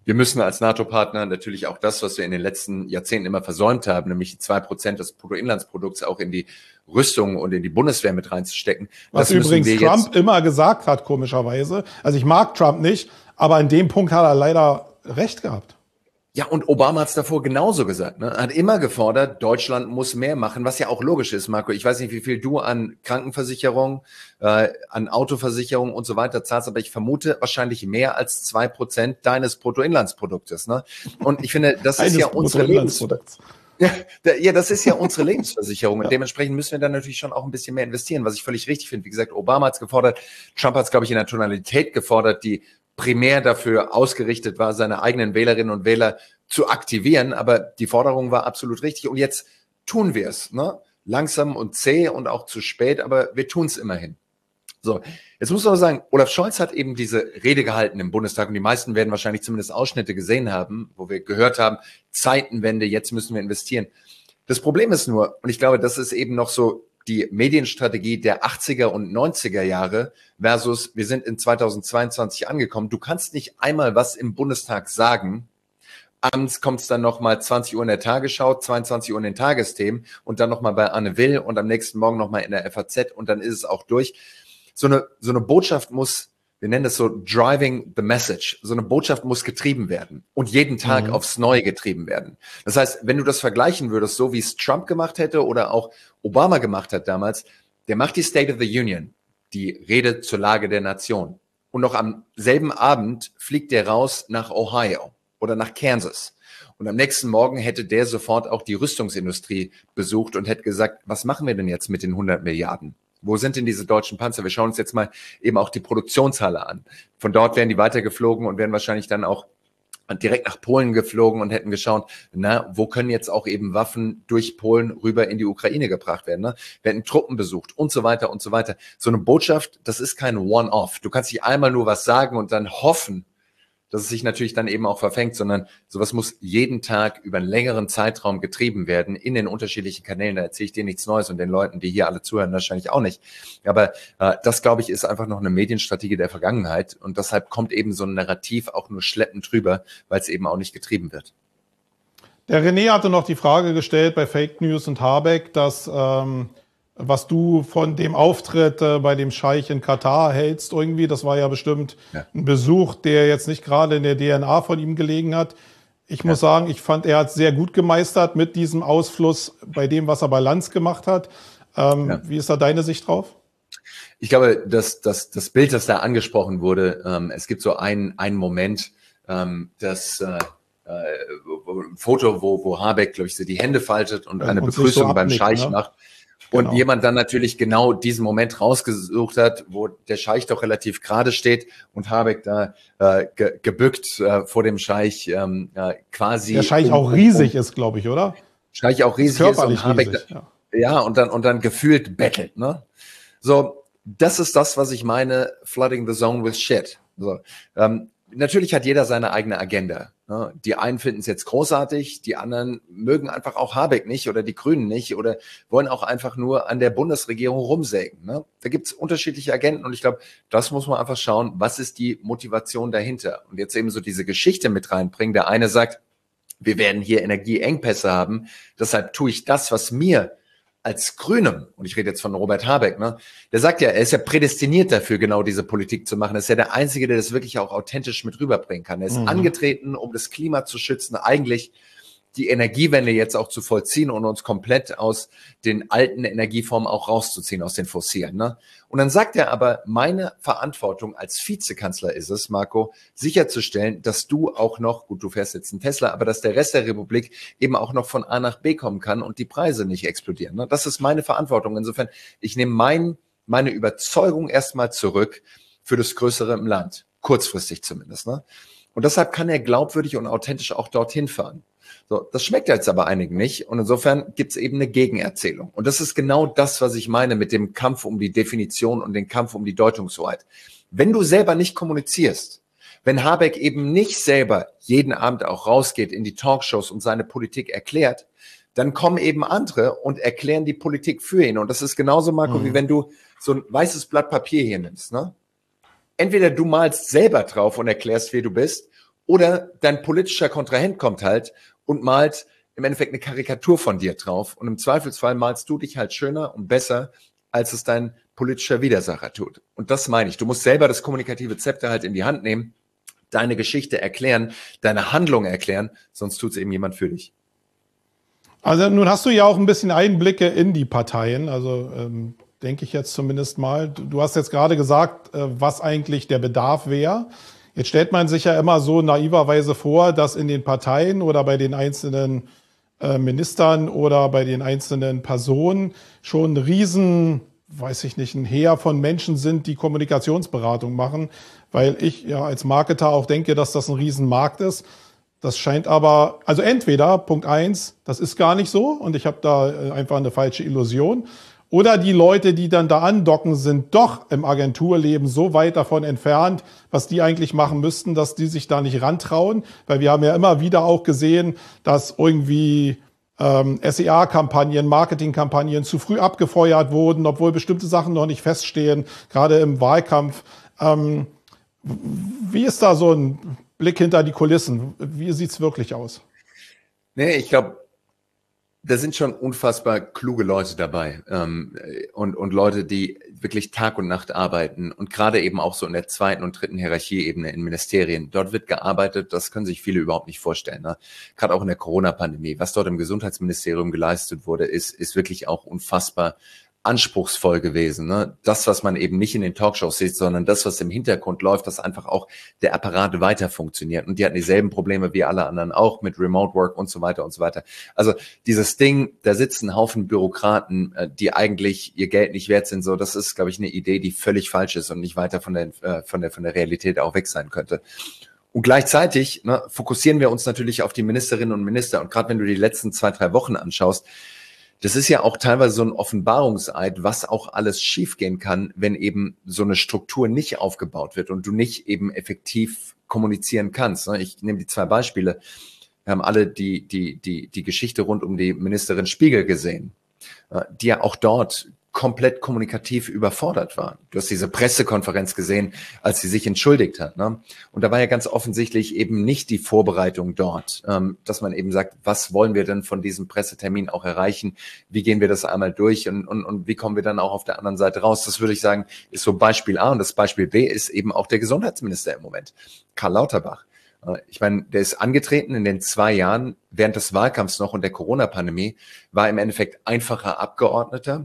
Wir müssen als NATO-Partner natürlich auch das, was wir in den letzten Jahrzehnten immer versäumt haben, nämlich die zwei Prozent des Bruttoinlandsprodukts auch in die Rüstung und in die Bundeswehr mit reinzustecken. Was übrigens Trump immer gesagt hat, komischerweise. Also ich mag Trump nicht, aber in dem Punkt hat er leider recht gehabt. Ja, und Obama hat es davor genauso gesagt. Ne? Er hat immer gefordert, Deutschland muss mehr machen, was ja auch logisch ist, Marco. Ich weiß nicht, wie viel du an Krankenversicherung, äh, an Autoversicherung und so weiter zahlst, aber ich vermute wahrscheinlich mehr als zwei Prozent deines Bruttoinlandsproduktes. Ne? Und ich finde, das ist ja unsere Lebensversicherung. Ja, ja, das ist ja unsere Lebensversicherung. Und ja. Dementsprechend müssen wir dann natürlich schon auch ein bisschen mehr investieren, was ich völlig richtig finde. Wie gesagt, Obama hat es gefordert, Trump hat es, glaube ich, in einer Tonalität gefordert, die primär dafür ausgerichtet war, seine eigenen Wählerinnen und Wähler zu aktivieren. Aber die Forderung war absolut richtig. Und jetzt tun wir es. Ne? Langsam und zäh und auch zu spät, aber wir tun es immerhin. So, jetzt muss man aber sagen, Olaf Scholz hat eben diese Rede gehalten im Bundestag und die meisten werden wahrscheinlich zumindest Ausschnitte gesehen haben, wo wir gehört haben, Zeitenwende, jetzt müssen wir investieren. Das Problem ist nur, und ich glaube, das ist eben noch so die Medienstrategie der achtziger und neunziger Jahre versus wir sind in zweitausendzweiundzwanzig angekommen. Du kannst nicht einmal was im Bundestag sagen, abends kommt es dann nochmal zwanzig Uhr in der Tagesschau, zweiundzwanzig Uhr in den Tagesthemen und dann nochmal bei Anne Will und am nächsten Morgen nochmal in der F A Z und dann ist es auch durch. So eine, so eine Botschaft muss, wir nennen das so driving the message, so eine Botschaft muss getrieben werden und jeden Tag mhm. aufs Neue getrieben werden. Das heißt, wenn du das vergleichen würdest, so wie es Trump gemacht hätte oder auch Obama gemacht hat damals, der macht die State of the Union, die Rede zur Lage der Nation. Und noch am selben Abend fliegt der raus nach Ohio oder nach Kansas. Und am nächsten Morgen hätte der sofort auch die Rüstungsindustrie besucht und hätte gesagt, was machen wir denn jetzt mit den hundert Milliarden? Wo sind denn diese deutschen Panzer? Wir schauen uns jetzt mal eben auch die Produktionshalle an. Von dort wären die weitergeflogen und wären wahrscheinlich dann auch direkt nach Polen geflogen und hätten geschaut, na, wo können jetzt auch eben Waffen durch Polen rüber in die Ukraine gebracht werden? Ne? Wir hätten Truppen besucht und so weiter und so weiter. So eine Botschaft, das ist kein One-Off. Du kannst nicht einmal nur was sagen und dann hoffen, dass es sich natürlich dann eben auch verfängt, sondern sowas muss jeden Tag über einen längeren Zeitraum getrieben werden in den unterschiedlichen Kanälen. Da erzähle ich dir nichts Neues und den Leuten, die hier alle zuhören, wahrscheinlich auch nicht. Aber äh, das, glaube ich, ist einfach noch eine Medienstrategie der Vergangenheit und deshalb kommt eben so ein Narrativ auch nur schleppend drüber, weil es eben auch nicht getrieben wird. Der René hatte noch die Frage gestellt bei Fake News und Habeck, dass ähm, was du von dem Auftritt äh, bei dem Scheich in Katar hältst irgendwie. Das war ja bestimmt ja. ein Besuch, der jetzt nicht gerade in der D N A von ihm gelegen hat. Ich ja. muss sagen, ich fand, er hat sehr gut gemeistert mit diesem Ausfluss bei dem, was er bei Lanz gemacht hat. Ähm, ja. Wie ist da deine Sicht drauf? Ich glaube, dass, dass das Bild, das da angesprochen wurde, ähm, es gibt so einen, einen Moment, ähm, das äh, ein Foto, wo, wo Habeck, glaube ich, so die Hände faltet und eine und Begrüßung so beim Scheich ne? macht. Und genau. jemand dann natürlich genau diesen Moment rausgesucht hat, wo der Scheich doch relativ gerade steht und Habeck da äh, ge gebückt äh, vor dem Scheich ähm, äh, quasi. Der Scheich um, auch riesig um, ist, glaube ich, oder? Scheich auch riesig ist, ist und Habeck riesig, da, ja. ja und dann und dann gefühlt bettelt. Ne? So, das ist das, was ich meine. Flooding the zone with shit. So, ähm, natürlich hat jeder seine eigene Agenda. Ne? Die einen finden es jetzt großartig, die anderen mögen einfach auch Habeck nicht oder die Grünen nicht oder wollen auch einfach nur an der Bundesregierung rumsägen. Ne? Da gibt es unterschiedliche Agenten und ich glaube, das muss man einfach schauen, was ist die Motivation dahinter? Und jetzt eben so diese Geschichte mit reinbringen. Der eine sagt, wir werden hier Energieengpässe haben, deshalb tue ich das, was mir als Grünem, und ich rede jetzt von Robert Habeck, ne, der sagt ja, er ist ja prädestiniert dafür, genau diese Politik zu machen. Er ist ja der Einzige, der das wirklich auch authentisch mit rüberbringen kann. Er ist mhm. angetreten, um das Klima zu schützen, eigentlich die Energiewende jetzt auch zu vollziehen und uns komplett aus den alten Energieformen auch rauszuziehen, aus den fossilen. Ne? Und dann sagt er aber, meine Verantwortung als Vizekanzler ist es, Marco, sicherzustellen, dass du auch noch, gut, du fährst jetzt einen Tesla, aber dass der Rest der Republik eben auch noch von A nach B kommen kann und die Preise nicht explodieren. Ne? Das ist meine Verantwortung. Insofern, ich nehme mein, meine Überzeugung erstmal zurück für das Größere im Land, kurzfristig zumindest. Ne? Und deshalb kann er glaubwürdig und authentisch auch dorthin fahren. So, das schmeckt jetzt aber einigen nicht und insofern gibt es eben eine Gegenerzählung. Und das ist genau das, was ich meine mit dem Kampf um die Definition und den Kampf um die Deutungshoheit. Wenn du selber nicht kommunizierst, wenn Habeck eben nicht selber jeden Abend auch rausgeht in die Talkshows und seine Politik erklärt, dann kommen eben andere und erklären die Politik für ihn. Und das ist genauso, Marco, mhm. wie wenn du so ein weißes Blatt Papier hier nimmst. Ne? Entweder du malst selber drauf und erklärst, wer du bist, Oder dein politischer Kontrahent kommt halt und malt im Endeffekt eine Karikatur von dir drauf. Und im Zweifelsfall malst du dich halt schöner und besser, als es dein politischer Widersacher tut. Und das meine ich. Du musst selber das kommunikative Zepter halt in die Hand nehmen, deine Geschichte erklären, deine Handlung erklären, sonst tut es eben jemand für dich. Also nun hast du ja auch ein bisschen Einblicke in die Parteien, also ähm, denke ich jetzt zumindest mal. Du, du hast jetzt gerade gesagt, äh, was eigentlich der Bedarf wäre. Jetzt stellt man sich ja immer so naiverweise vor, dass in den Parteien oder bei den einzelnen äh, Ministern oder bei den einzelnen Personen schon ein riesen, weiß ich nicht, ein Heer von Menschen sind, die Kommunikationsberatung machen, weil ich ja als Marketer auch denke, dass das ein Riesenmarkt ist. Das scheint aber, also entweder, Punkt eins, das ist gar nicht so und ich habe da einfach eine falsche Illusion. Oder die Leute, die dann da andocken, sind doch im Agenturleben so weit davon entfernt, was die eigentlich machen müssten, dass die sich da nicht rantrauen. Weil wir haben ja immer wieder auch gesehen, dass irgendwie ähm, S E A-Kampagnen, Marketingkampagnen zu früh abgefeuert wurden, obwohl bestimmte Sachen noch nicht feststehen, gerade im Wahlkampf. Ähm, wie ist da so ein Blick hinter die Kulissen? Wie sieht's wirklich aus? Nee, ich glaube, da sind schon unfassbar kluge Leute dabei ähm, und, und Leute, die wirklich Tag und Nacht arbeiten und gerade eben auch so in der zweiten und dritten Hierarchieebene in Ministerien. Dort wird gearbeitet, das können sich viele überhaupt nicht vorstellen. Ne? Gerade auch in der Corona-Pandemie. Was dort im Gesundheitsministerium geleistet wurde, ist, ist wirklich auch unfassbar anspruchsvoll gewesen. Ne? Das, was man eben nicht in den Talkshows sieht, sondern das, was im Hintergrund läuft, dass einfach auch der Apparat weiter funktioniert. Und die hatten dieselben Probleme wie alle anderen auch mit Remote Work und so weiter und so weiter. Also dieses Ding, da sitzen ein Haufen Bürokraten, die eigentlich ihr Geld nicht wert sind. So, das ist, glaube ich, eine Idee, die völlig falsch ist und nicht weiter von der, von der, von der Realität auch weg sein könnte. Und gleichzeitig ne, fokussieren wir uns natürlich auf die Ministerinnen und Minister. Und gerade wenn du die letzten zwei, drei Wochen anschaust, das ist ja auch teilweise so ein Offenbarungseid, was auch alles schiefgehen kann, wenn eben so eine Struktur nicht aufgebaut wird und du nicht eben effektiv kommunizieren kannst. Ich nehme die zwei Beispiele. Wir haben alle die, die, die, die Geschichte rund um die Ministerin Spiegel gesehen, die ja auch dort komplett kommunikativ überfordert war. Du hast diese Pressekonferenz gesehen, als sie sich entschuldigt hat. Ne? Und da war ja ganz offensichtlich eben nicht die Vorbereitung dort, ähm, dass man eben sagt, was wollen wir denn von diesem Pressetermin auch erreichen? Wie gehen wir das einmal durch und, und, und wie kommen wir dann auch auf der anderen Seite raus? Das würde ich sagen, ist so Beispiel A. Und das Beispiel B ist eben auch der Gesundheitsminister im Moment, Karl Lauterbach. Ich meine, der ist angetreten in den zwei Jahren während des Wahlkampfs noch und der Corona-Pandemie, war im Endeffekt einfacher Abgeordneter,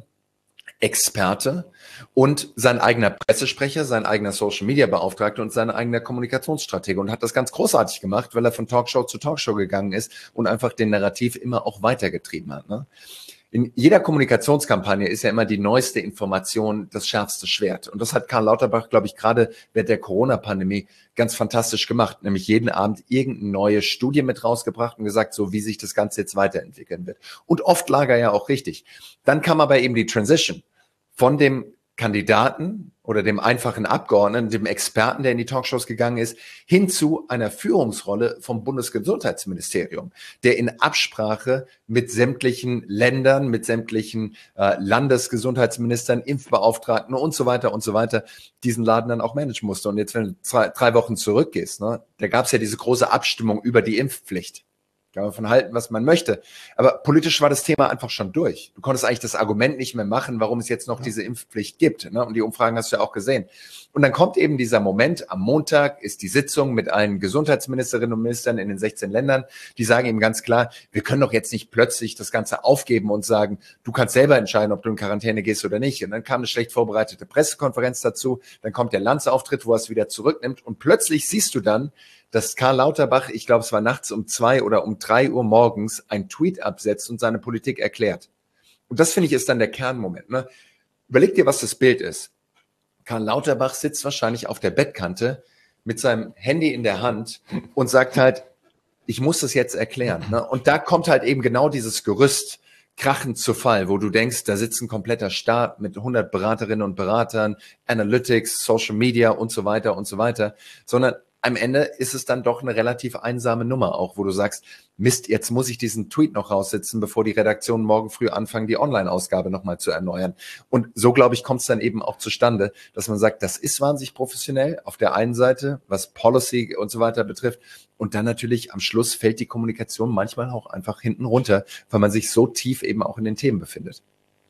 Experte und sein eigener Pressesprecher, sein eigener Social-Media-Beauftragter und sein eigener Kommunikationsstratege und hat das ganz großartig gemacht, weil er von Talkshow zu Talkshow gegangen ist und einfach den Narrativ immer auch weitergetrieben hat. Ne? In jeder Kommunikationskampagne ist ja immer die neueste Information das schärfste Schwert. Und das hat Karl Lauterbach, glaube ich, gerade während der Corona-Pandemie ganz fantastisch gemacht. Nämlich jeden Abend irgendeine neue Studie mit rausgebracht und gesagt, so wie sich das Ganze jetzt weiterentwickeln wird. Und oft lag er ja auch richtig. Dann kam aber eben die Transition von dem Kandidaten oder dem einfachen Abgeordneten, dem Experten, der in die Talkshows gegangen ist, hin zu einer Führungsrolle vom Bundesgesundheitsministerium, der in Absprache mit sämtlichen Ländern, mit sämtlichen äh, Landesgesundheitsministern, Impfbeauftragten und so weiter und so weiter diesen Laden dann auch managen musste. Und jetzt, wenn du zwei, drei Wochen zurückgehst, ne, da gab es ja diese große Abstimmung über die Impfpflicht. Kann man davon halten, was man möchte. Aber politisch war das Thema einfach schon durch. Du konntest eigentlich das Argument nicht mehr machen, warum es jetzt noch ja. diese Impfpflicht gibt. Ne? Und die Umfragen hast du ja auch gesehen. Und dann kommt eben dieser Moment, am Montag ist die Sitzung mit allen Gesundheitsministerinnen und Ministern in den sechzehn Ländern. Die sagen eben ganz klar, wir können doch jetzt nicht plötzlich das Ganze aufgeben und sagen, du kannst selber entscheiden, ob du in Quarantäne gehst oder nicht. Und dann kam eine schlecht vorbereitete Pressekonferenz dazu. Dann kommt der Landsauftritt, wo er es wieder zurücknimmt. Und plötzlich siehst du dann, dass Karl Lauterbach, ich glaube, es war nachts um zwei oder um drei Uhr morgens, ein Tweet absetzt und seine Politik erklärt. Und das, finde ich, ist dann der Kernmoment. Ne? Überleg dir, was das Bild ist. Karl Lauterbach sitzt wahrscheinlich auf der Bettkante mit seinem Handy in der Hand und sagt halt, ich muss das jetzt erklären. Ne? Und da kommt halt eben genau dieses Gerüst krachend zu Fall, wo du denkst, da sitzt ein kompletter Staat mit hundert Beraterinnen und Beratern, Analytics, Social Media und so weiter und so weiter, sondern am Ende ist es dann doch eine relativ einsame Nummer auch, wo du sagst, Mist, jetzt muss ich diesen Tweet noch raussitzen, bevor die Redaktion morgen früh anfangen, die Online-Ausgabe nochmal zu erneuern. Und so, glaube ich, kommt es dann eben auch zustande, dass man sagt, das ist wahnsinnig professionell auf der einen Seite, was Policy und so weiter betrifft. Und dann natürlich am Schluss fällt die Kommunikation manchmal auch einfach hinten runter, weil man sich so tief eben auch in den Themen befindet.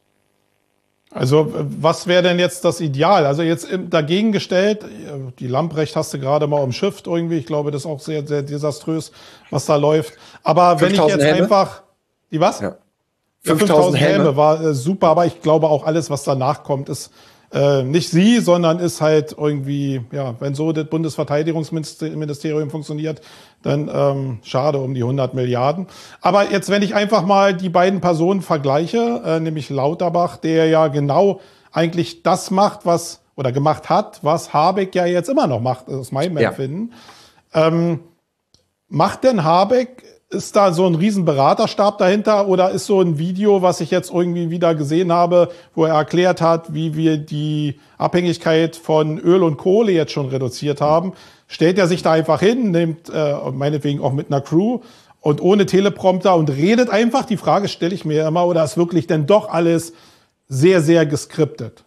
Also was wäre denn jetzt das Ideal? Also jetzt dagegen gestellt, die Lamprecht hast du gerade mal umschifft irgendwie. Ich glaube, das ist auch sehr, sehr desaströs, was da läuft. Aber wenn ich jetzt Helme? einfach, die was? Ja. fünftausend Helme war äh, super, aber ich glaube auch alles, was danach kommt, ist äh, nicht sie, sondern ist halt irgendwie, ja, wenn so das Bundesverteidigungsministerium funktioniert, dann ähm, schade um die hundert Milliarden. Aber jetzt, wenn ich einfach mal die beiden Personen vergleiche, äh, nämlich Lauterbach, der ja genau eigentlich das macht, was, oder gemacht hat, was Habeck ja jetzt immer noch macht, aus meinem Ja. Empfinden. Ähm, macht denn Habeck, ist da so ein riesen Beraterstab dahinter oder ist so ein Video, was ich jetzt irgendwie wieder gesehen habe, wo er erklärt hat, wie wir die Abhängigkeit von Öl und Kohle jetzt schon reduziert haben, stellt er sich da einfach hin, nimmt äh, meinetwegen auch mit einer Crew und ohne Teleprompter und redet einfach? Die Frage stelle ich mir immer, oder ist wirklich denn doch alles sehr, sehr geskriptet?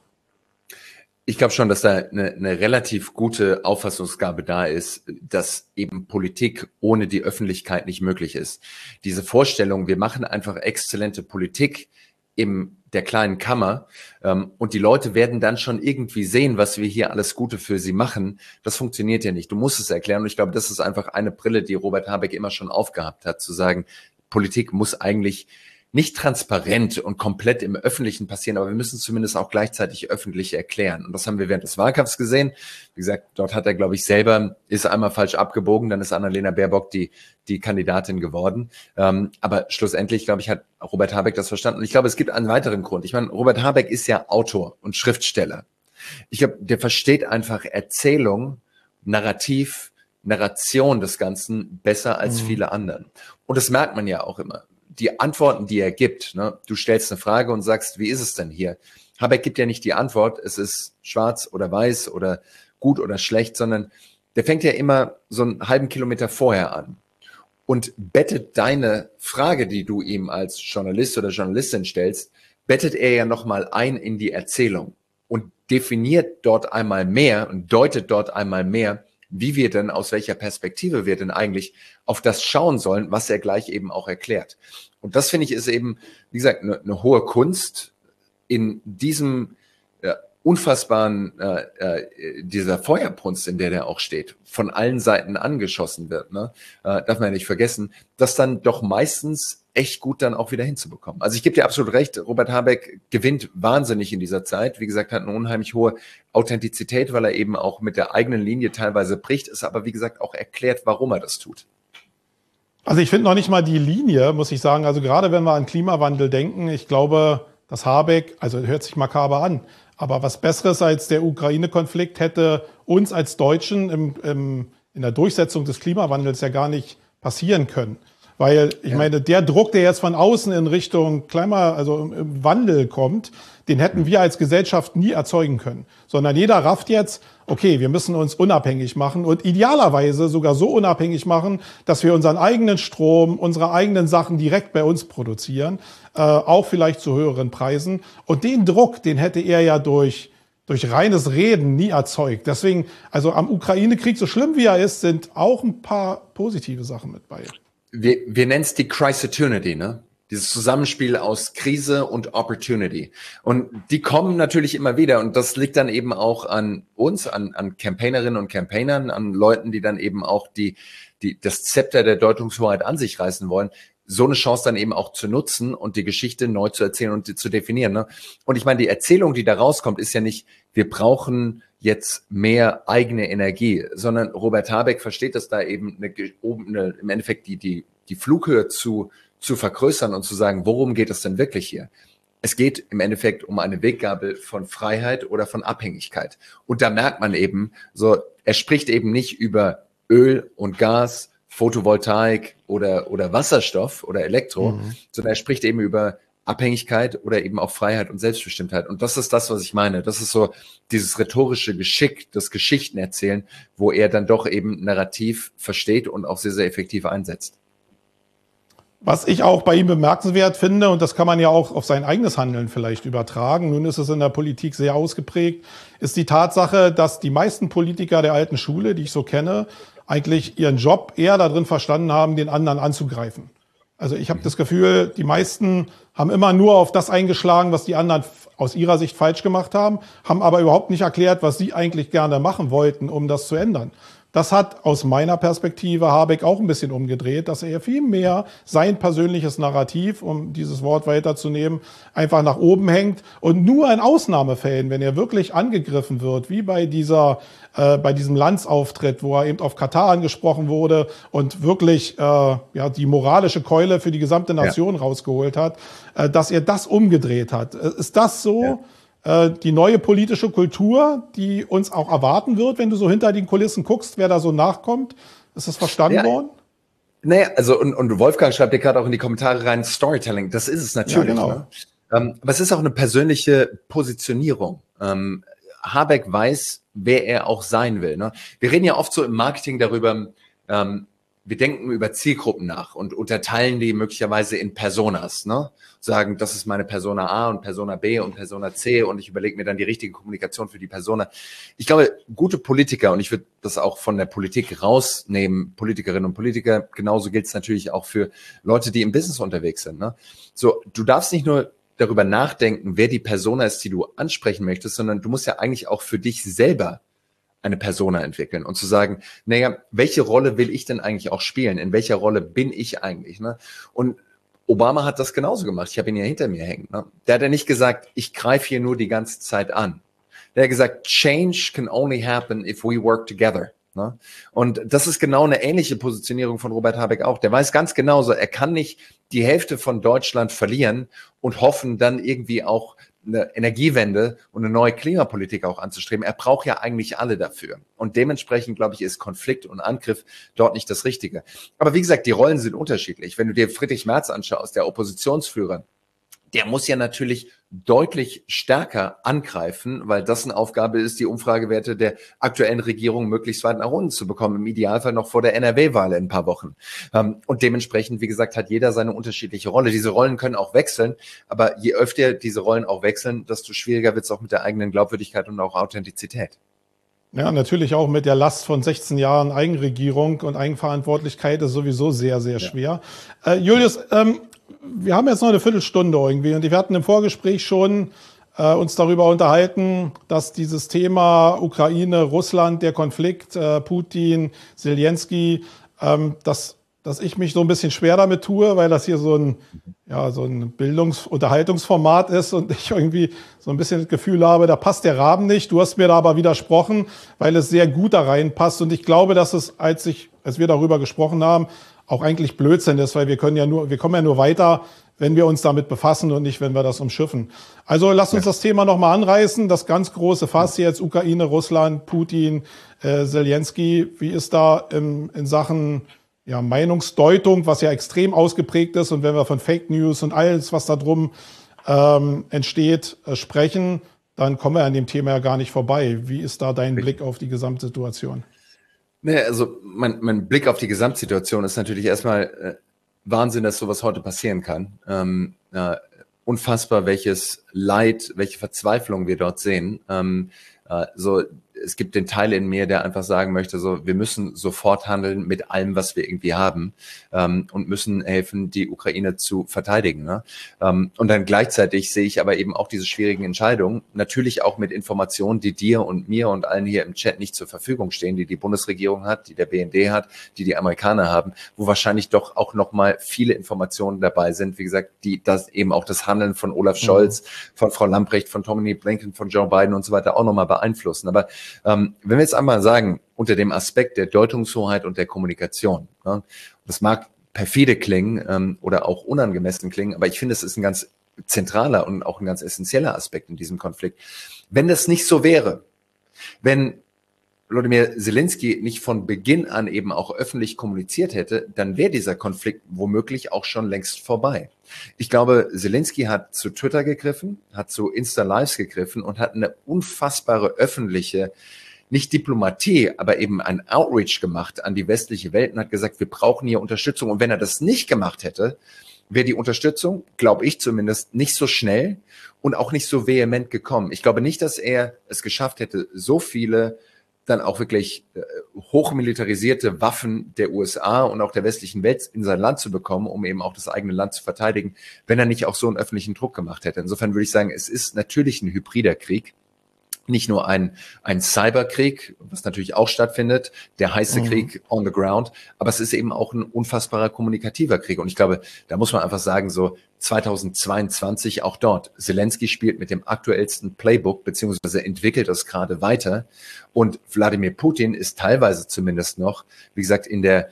Ich glaube schon, dass da eine, eine relativ gute Auffassungsgabe da ist, dass eben Politik ohne die Öffentlichkeit nicht möglich ist. Diese Vorstellung, wir machen einfach exzellente Politik in der kleinen Kammer ähm, und die Leute werden dann schon irgendwie sehen, was wir hier alles Gute für sie machen. Das funktioniert ja nicht. Du musst es erklären und ich glaube, das ist einfach eine Brille, die Robert Habeck immer schon aufgehabt hat, zu sagen, Politik muss eigentlich nicht transparent und komplett im Öffentlichen passieren, aber wir müssen zumindest auch gleichzeitig öffentlich erklären. Und das haben wir während des Wahlkampfs gesehen. Wie gesagt, dort hat er, glaube ich, selber, ist einmal falsch abgebogen, dann ist Annalena Baerbock die, die Kandidatin geworden. Ähm, aber schlussendlich, glaube ich, hat Robert Habeck das verstanden. Und ich glaube, es gibt einen weiteren Grund. Ich meine, Robert Habeck ist ja Autor und Schriftsteller. Ich glaube, der versteht einfach Erzählung, Narrativ, Narration des Ganzen besser als mhm. viele anderen. Und das merkt man ja auch immer. Die Antworten, die er gibt, ne? Du stellst eine Frage und sagst, wie ist es denn hier? Habeck gibt ja nicht die Antwort, es ist schwarz oder weiß oder gut oder schlecht, sondern der fängt ja immer so einen halben Kilometer vorher an und bettet deine Frage, die du ihm als Journalist oder Journalistin stellst, bettet er ja nochmal ein in die Erzählung und definiert dort einmal mehr und deutet dort einmal mehr, wie wir denn, aus welcher Perspektive wir denn eigentlich auf das schauen sollen, was er gleich eben auch erklärt. Und das, finde ich, ist eben, wie gesagt, eine, eine hohe Kunst in diesem äh, unfassbaren, äh, äh, dieser Feuerbrunst, in der der auch steht, von allen Seiten angeschossen wird, ne? Äh, darf man ja nicht vergessen, das dann doch meistens echt gut dann auch wieder hinzubekommen. Also ich gebe dir absolut recht, Robert Habeck gewinnt wahnsinnig in dieser Zeit. Wie gesagt, hat eine unheimlich hohe Authentizität, weil er eben auch mit der eigenen Linie teilweise bricht, ist aber wie gesagt auch erklärt, warum er das tut. Also ich finde noch nicht mal die Linie, muss ich sagen. Also gerade wenn wir an Klimawandel denken, ich glaube, dass Habeck, also hört sich makaber an, aber was Besseres als der Ukraine-Konflikt hätte uns als Deutschen im, im, in der Durchsetzung des Klimawandels ja gar nicht passieren können. Weil ich ja. meine, der Druck, der jetzt von außen in Richtung Klima, also im, im Wandel kommt, den hätten wir als Gesellschaft nie erzeugen können. Sondern jeder rafft jetzt, okay, wir müssen uns unabhängig machen und idealerweise sogar so unabhängig machen, dass wir unseren eigenen Strom, unsere eigenen Sachen direkt bei uns produzieren, äh, auch vielleicht zu höheren Preisen. Und den Druck, den hätte er ja durch durch reines Reden nie erzeugt. Deswegen, also am Ukraine-Krieg, so schlimm wie er ist, sind auch ein paar positive Sachen mit bei. Wir, wir nennen es die Crisis-Opportunity, ne? Dieses Zusammenspiel aus Krise und Opportunity. Und die kommen natürlich immer wieder. Und das liegt dann eben auch an uns, an, an Campaignerinnen und Campaignern, an Leuten, die dann eben auch die, die, das Zepter der Deutungshoheit an sich reißen wollen, so eine Chance dann eben auch zu nutzen und die Geschichte neu zu erzählen und die zu definieren, ne? Und ich meine, die Erzählung, die da rauskommt, ist ja nicht, wir brauchen jetzt mehr eigene Energie, sondern Robert Habeck versteht das da eben eine, eine, im Endeffekt die, die, die Flughöhe zu, zu vergrößern und zu sagen, worum geht es denn wirklich hier? Es geht im Endeffekt um eine Weggabel von Freiheit oder von Abhängigkeit. Und da merkt man eben, so, er spricht eben nicht über Öl und Gas, Photovoltaik oder, oder Wasserstoff oder Elektro, mhm. sondern er spricht eben über Abhängigkeit oder eben auch Freiheit und Selbstbestimmtheit. Und das ist das, was ich meine. Das ist so dieses rhetorische Geschick, das Geschichtenerzählen, wo er dann doch eben Narrativ versteht und auch sehr, sehr effektiv einsetzt. Was ich auch bei ihm bemerkenswert finde, und das kann man ja auch auf sein eigenes Handeln vielleicht übertragen, nun ist es in der Politik sehr ausgeprägt, ist die Tatsache, dass die meisten Politiker der alten Schule, die ich so kenne, eigentlich ihren Job eher darin verstanden haben, den anderen anzugreifen. Also ich habe das Gefühl, die meisten haben immer nur auf das eingeschlagen, was die anderen aus ihrer Sicht falsch gemacht haben, haben aber überhaupt nicht erklärt, was sie eigentlich gerne machen wollten, um das zu ändern. Das hat aus meiner Perspektive Habeck auch ein bisschen umgedreht, dass er viel mehr sein persönliches Narrativ, um dieses Wort weiterzunehmen, einfach nach oben hängt und nur in Ausnahmefällen, wenn er wirklich angegriffen wird, wie bei dieser, äh, bei diesem Landsauftritt, wo er eben auf Katar angesprochen wurde und wirklich äh, ja die moralische Keule für die gesamte Nation ja. rausgeholt hat, äh, dass er das umgedreht hat. Ist das so? Ja. Die neue politische Kultur, die uns auch erwarten wird, wenn du so hinter den Kulissen guckst, wer da so nachkommt? Ist das verstanden ja. worden? Naja, also und, und Wolfgang schreibt dir gerade auch in die Kommentare rein, Storytelling, das ist es natürlich. Ja, genau. Ne? Ähm, aber es ist auch eine persönliche Positionierung. Ähm, Habeck weiß, wer er auch sein will. Ne? Wir reden ja oft so im Marketing darüber, ähm, wir denken über Zielgruppen nach und unterteilen die möglicherweise in Personas, ne? Sagen, das ist meine Persona A und Persona B und Persona C und ich überlege mir dann die richtige Kommunikation für die Persona. Ich glaube, gute Politiker, und ich würde das auch von der Politik rausnehmen, Politikerinnen und Politiker, genauso gilt es natürlich auch für Leute, die im Business unterwegs sind, ne? So, du darfst nicht nur darüber nachdenken, wer die Persona ist, die du ansprechen möchtest, sondern du musst ja eigentlich auch für dich selber eine Persona entwickeln und zu sagen, naja, welche Rolle will ich denn eigentlich auch spielen? In welcher Rolle bin ich eigentlich? Ne? Und Obama hat das genauso gemacht. Ich habe ihn ja hinter mir hängen. Ne? Der hat ja nicht gesagt, ich greife hier nur die ganze Zeit an. Der hat gesagt, change can only happen if we work together. Ne? Und das ist genau eine ähnliche Positionierung von Robert Habeck auch. Der weiß ganz genauso, er kann nicht die Hälfte von Deutschland verlieren und hoffen, dann irgendwie auch eine Energiewende und eine neue Klimapolitik auch anzustreben. Er braucht ja eigentlich alle dafür. Und dementsprechend, glaube ich, ist Konflikt und Angriff dort nicht das Richtige. Aber wie gesagt, die Rollen sind unterschiedlich. Wenn du dir Friedrich Merz anschaust, der Oppositionsführer, der muss ja natürlich deutlich stärker angreifen, weil das eine Aufgabe ist, die Umfragewerte der aktuellen Regierung möglichst weit nach unten zu bekommen, im Idealfall noch vor der N R W-Wahl in ein paar Wochen. Und dementsprechend, wie gesagt, hat jeder seine unterschiedliche Rolle. Diese Rollen können auch wechseln, aber je öfter diese Rollen auch wechseln, desto schwieriger wird es auch mit der eigenen Glaubwürdigkeit und auch Authentizität. Ja, natürlich auch mit der Last von sechzehn Jahren Eigenregierung und Eigenverantwortlichkeit ist sowieso sehr, sehr schwer. Ja. Äh, Julius, ähm, wir haben jetzt noch eine Viertelstunde irgendwie und wir hatten im Vorgespräch schon äh, uns darüber unterhalten, dass dieses Thema Ukraine, Russland, der Konflikt, äh, Putin, Zelensky, ähm, dass, dass ich mich so ein bisschen schwer damit tue, weil das hier so ein, ja, so ein Bildungs-Unterhaltungsformat ist und ich irgendwie so ein bisschen das Gefühl habe, da passt der Rahmen nicht. Du hast mir da aber widersprochen, weil es sehr gut da reinpasst und ich glaube, dass es, als ich, als wir darüber gesprochen haben, auch eigentlich Blödsinn ist, weil wir können ja nur, wir kommen ja nur weiter, wenn wir uns damit befassen und nicht, wenn wir das umschiffen. Also lass uns ja. das Thema nochmal anreißen, das ganz große Fass jetzt, Ukraine, Russland, Putin, äh, Zelensky. Wie ist da in, in Sachen ja, Meinungsdeutung, was ja extrem ausgeprägt ist und wenn wir von Fake News und alles, was da drum ähm, entsteht, äh, sprechen, dann kommen wir an dem Thema ja gar nicht vorbei. Wie ist da dein Blick auf die Gesamtsituation? Nee, also mein, mein Blick auf die Gesamtsituation ist natürlich erstmal äh, Wahnsinn, dass sowas heute passieren kann. Ähm, äh, unfassbar, welches Leid, welche Verzweiflung wir dort sehen. Ähm, äh, so es gibt den Teil in mir, der einfach sagen möchte, so wir müssen sofort handeln mit allem, was wir irgendwie haben ähm, und müssen helfen, die Ukraine zu verteidigen. Ne? Ähm, und dann gleichzeitig sehe ich aber eben auch diese schwierigen Entscheidungen, natürlich auch mit Informationen, die dir und mir und allen hier im Chat nicht zur Verfügung stehen, die die Bundesregierung hat, die der B N D hat, die die Amerikaner haben, wo wahrscheinlich doch auch nochmal viele Informationen dabei sind, wie gesagt, die das eben auch das Handeln von Olaf Scholz, mhm. von Frau Lambrecht, von Tony Blinken, von Joe Biden und so weiter auch nochmal beeinflussen. Aber Ähm, wenn wir jetzt einmal sagen, unter dem Aspekt der Deutungshoheit und der Kommunikation, ne, das mag perfide klingen ähm, oder auch unangemessen klingen, aber ich finde, es ist ein ganz zentraler und auch ein ganz essentieller Aspekt in diesem Konflikt. Wenn das nicht so wäre, wenn Volodymyr Zelensky nicht von Beginn an eben auch öffentlich kommuniziert hätte, dann wäre dieser Konflikt womöglich auch schon längst vorbei. Ich glaube, Zelensky hat zu Twitter gegriffen, hat zu Insta-Lives gegriffen und hat eine unfassbare öffentliche, nicht Diplomatie, aber eben ein Outreach gemacht an die westliche Welt und hat gesagt, wir brauchen hier Unterstützung. Und wenn er das nicht gemacht hätte, wäre die Unterstützung, glaube ich zumindest, nicht so schnell und auch nicht so vehement gekommen. Ich glaube nicht, dass er es geschafft hätte, so viele dann auch wirklich äh, hochmilitarisierte Waffen der U S A und auch der westlichen Welt in sein Land zu bekommen, um eben auch das eigene Land zu verteidigen, wenn er nicht auch so einen öffentlichen Druck gemacht hätte. Insofern würde ich sagen, es ist natürlich ein hybrider Krieg. Nicht nur ein, ein Cyberkrieg, was natürlich auch stattfindet, der heiße mhm. Krieg on the ground, aber es ist eben auch ein unfassbarer kommunikativer Krieg. Und ich glaube, da muss man einfach sagen, so zweitausendzweiundzwanzig auch dort. Zelensky spielt mit dem aktuellsten Playbook, beziehungsweise entwickelt es gerade weiter. Und Wladimir Putin ist teilweise zumindest noch, wie gesagt, in der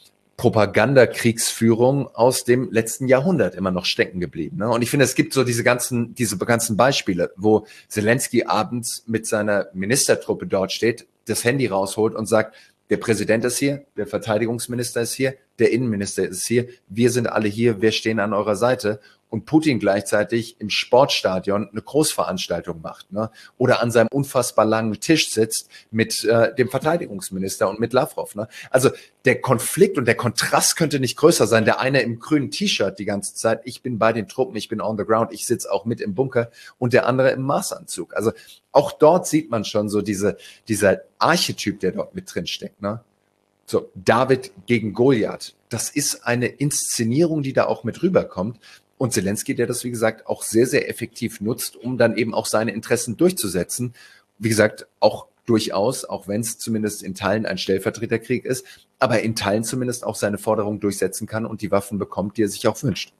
Propagandakriegsführung aus dem letzten Jahrhundert immer noch stecken geblieben. Ne? Und ich finde, es gibt so diese ganzen, diese ganzen Beispiele, wo Zelensky abends mit seiner Ministertruppe dort steht, das Handy rausholt und sagt, der Präsident ist hier, der Verteidigungsminister ist hier, der Innenminister ist hier, wir sind alle hier, wir stehen an eurer Seite. Und Putin gleichzeitig im Sportstadion eine Großveranstaltung macht, ne? Oder an seinem unfassbar langen Tisch sitzt mit äh, dem Verteidigungsminister und mit Lavrov. Ne? Also der Konflikt und der Kontrast könnte nicht größer sein. Der eine im grünen T-Shirt die ganze Zeit, ich bin bei den Truppen, ich bin on the ground, ich sitze auch mit im Bunker, und der andere im Maßanzug. Also auch dort sieht man schon so diese dieser Archetyp, der dort mit drin steckt. Ne? So, David gegen Goliath. Das ist eine Inszenierung, die da auch mit rüberkommt. Und Zelensky, der das, wie gesagt, auch sehr, sehr effektiv nutzt, um dann eben auch seine Interessen durchzusetzen. Wie gesagt, auch durchaus, auch wenn es zumindest in Teilen ein Stellvertreterkrieg ist, aber in Teilen zumindest auch seine Forderung durchsetzen kann und die Waffen bekommt, die er sich auch wünscht.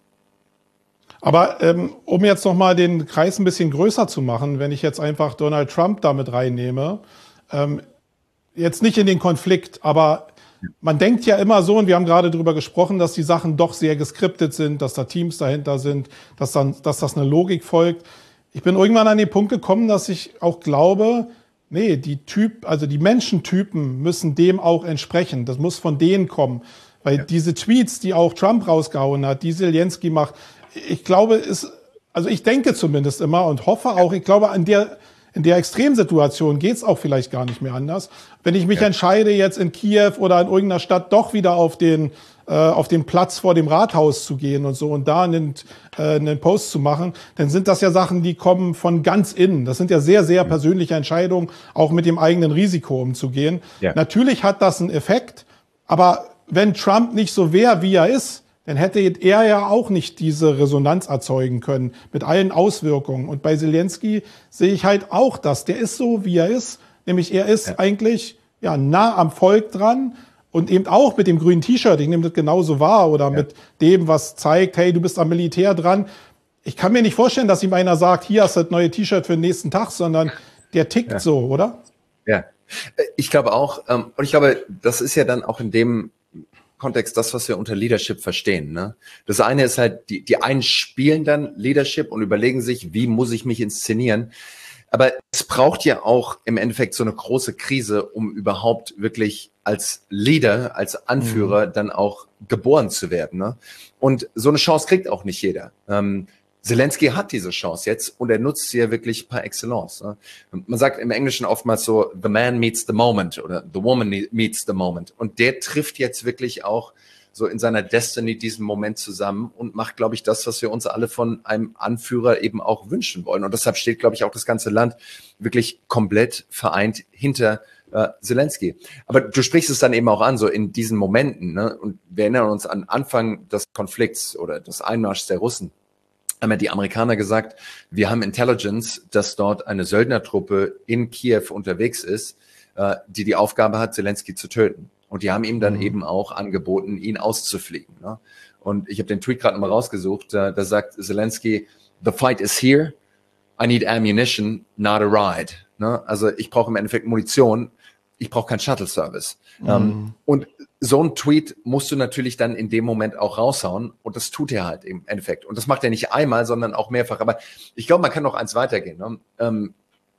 Aber ähm, um jetzt nochmal den Kreis ein bisschen größer zu machen, wenn ich jetzt einfach Donald Trump damit reinnehme, ähm, jetzt nicht in den Konflikt, aber man denkt ja immer so, und wir haben gerade darüber gesprochen, dass die Sachen doch sehr geskriptet sind, dass da Teams dahinter sind, dass dann, dass das eine Logik folgt. Ich bin irgendwann an den Punkt gekommen, dass ich auch glaube, nee, die Typ, also die Menschentypen müssen dem auch entsprechen. Das muss von denen kommen. Weil ja. diese Tweets, die auch Trump rausgehauen hat, die Zelensky macht, ich glaube, ist, also ich denke zumindest immer und hoffe auch, ich glaube, an der, in der Extremsituation geht's auch vielleicht gar nicht mehr anders. Wenn ich mich ja. entscheide, jetzt in Kiew oder in irgendeiner Stadt doch wieder auf den äh, auf den Platz vor dem Rathaus zu gehen und so und da einen, äh, einen Post zu machen, dann sind das ja Sachen, die kommen von ganz innen. Das sind ja sehr, sehr persönliche Entscheidungen, auch mit dem eigenen Risiko umzugehen. Ja. Natürlich hat das einen Effekt, aber wenn Trump nicht so wäre, wie er ist, dann hätte er ja auch nicht diese Resonanz erzeugen können mit allen Auswirkungen. Und bei Zelensky sehe ich halt auch das. Der ist so, wie er ist. Nämlich er ist ja. eigentlich ja nah am Volk dran und eben auch mit dem grünen T-Shirt. Ich nehme das genauso wahr. Oder ja. mit dem, was zeigt, hey, du bist am Militär dran. Ich kann mir nicht vorstellen, dass ihm einer sagt, hier hast du das neue T-Shirt für den nächsten Tag, sondern der tickt ja. so, oder? Ja, ich glaube auch. Und ich glaube, das ist ja dann auch in dem Kontext das, was wir unter Leadership verstehen. Ne? Das eine ist halt, die, die einen spielen dann Leadership und überlegen sich, wie muss ich mich inszenieren. Aber es braucht ja auch im Endeffekt so eine große Krise, um überhaupt wirklich als Leader, als Anführer mhm. dann auch geboren zu werden. Ne? Und so eine Chance kriegt auch nicht jeder. Ähm, Zelensky hat diese Chance jetzt und er nutzt sie ja wirklich par excellence. Ne? Man sagt im Englischen oftmals so, the man meets the moment oder the woman meets the moment. Und der trifft jetzt wirklich auch so in seiner Destiny diesen Moment zusammen und macht, glaube ich, das, was wir uns alle von einem Anführer eben auch wünschen wollen. Und deshalb steht, glaube ich, auch das ganze Land wirklich komplett vereint hinter äh, Zelensky. Aber du sprichst es dann eben auch an, so in diesen Momenten. Ne? Und wir erinnern uns an Anfang des Konflikts oder des Einmarschs der Russen. Haben ja die Amerikaner gesagt, wir haben Intelligence, dass dort eine Söldnertruppe in Kiew unterwegs ist, äh, die die Aufgabe hat, Zelensky zu töten. Und die haben ihm dann mhm. eben auch angeboten, ihn auszufliegen. Ne? Und ich habe den Tweet gerade nochmal rausgesucht, äh, da sagt Zelensky, the fight is here, I need ammunition, not a ride. Ne? Also ich brauche im Endeffekt Munition, ich brauche keinen Shuttle-Service. Mhm. Ähm, und so ein Tweet musst du natürlich dann in dem Moment auch raushauen. Und das tut er halt im Endeffekt. Und das macht er nicht einmal, sondern auch mehrfach. Aber ich glaube, man kann noch eins weitergehen. Ne? Ähm,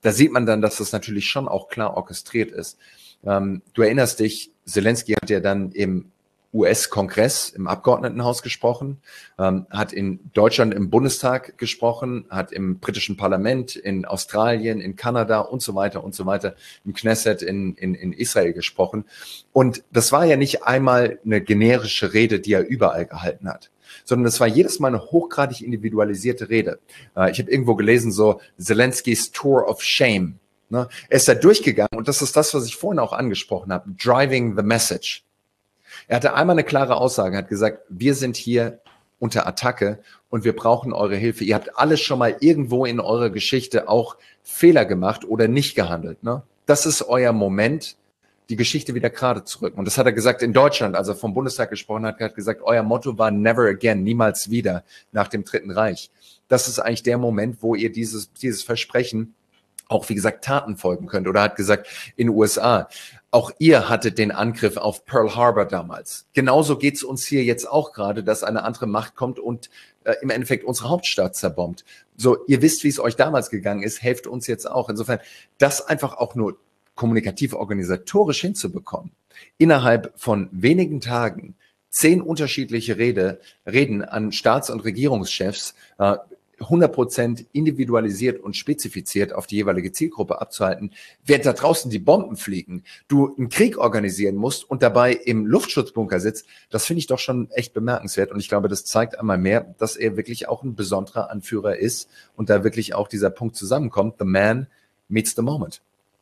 da sieht man dann, dass das natürlich schon auch klar orchestriert ist. Ähm, du erinnerst dich, Zelensky hat ja dann im U S-Kongress, im Abgeordnetenhaus gesprochen, ähm, hat in Deutschland im Bundestag gesprochen, hat im britischen Parlament, in Australien, in Kanada und so weiter und so weiter, im Knesset in, in, in Israel gesprochen. Und das war ja nicht einmal eine generische Rede, die er überall gehalten hat, sondern das war jedes Mal eine hochgradig individualisierte Rede. Äh, ich habe irgendwo gelesen, so Zelenskys Tour of Shame. Ne? Er ist da durchgegangen und das ist das, was ich vorhin auch angesprochen habe, driving the message. Er hatte einmal eine klare Aussage, hat gesagt, wir sind hier unter Attacke und wir brauchen eure Hilfe. Ihr habt alle schon mal irgendwo in eurer Geschichte auch Fehler gemacht oder nicht gehandelt. Ne? Das ist euer Moment, die Geschichte wieder gerade zu rücken. Und das hat er gesagt in Deutschland, als er vom Bundestag gesprochen hat, hat gesagt, euer Motto war never again, niemals wieder nach dem Dritten Reich. Das ist eigentlich der Moment, wo ihr dieses, dieses Versprechen auch, wie gesagt, Taten folgen könnt. Oder hat gesagt, in den U S A, auch ihr hattet den Angriff auf Pearl Harbor damals. Genauso geht's uns hier jetzt auch gerade, dass eine andere Macht kommt und äh, im Endeffekt unsere Hauptstadt zerbombt. So, ihr wisst, wie es euch damals gegangen ist, helft uns jetzt auch. Insofern, das einfach auch nur kommunikativ organisatorisch hinzubekommen, innerhalb von wenigen Tagen zehn unterschiedliche Rede, Reden an Staats- und Regierungschefs, äh, hundert Prozent individualisiert und spezifiziert auf die jeweilige Zielgruppe abzuhalten, während da draußen die Bomben fliegen, du einen Krieg organisieren musst und dabei im Luftschutzbunker sitzt, das finde ich doch schon echt bemerkenswert. Und ich glaube, das zeigt einmal mehr, dass er wirklich auch ein besonderer Anführer ist und da wirklich auch dieser Punkt zusammenkommt, the man meets the moment.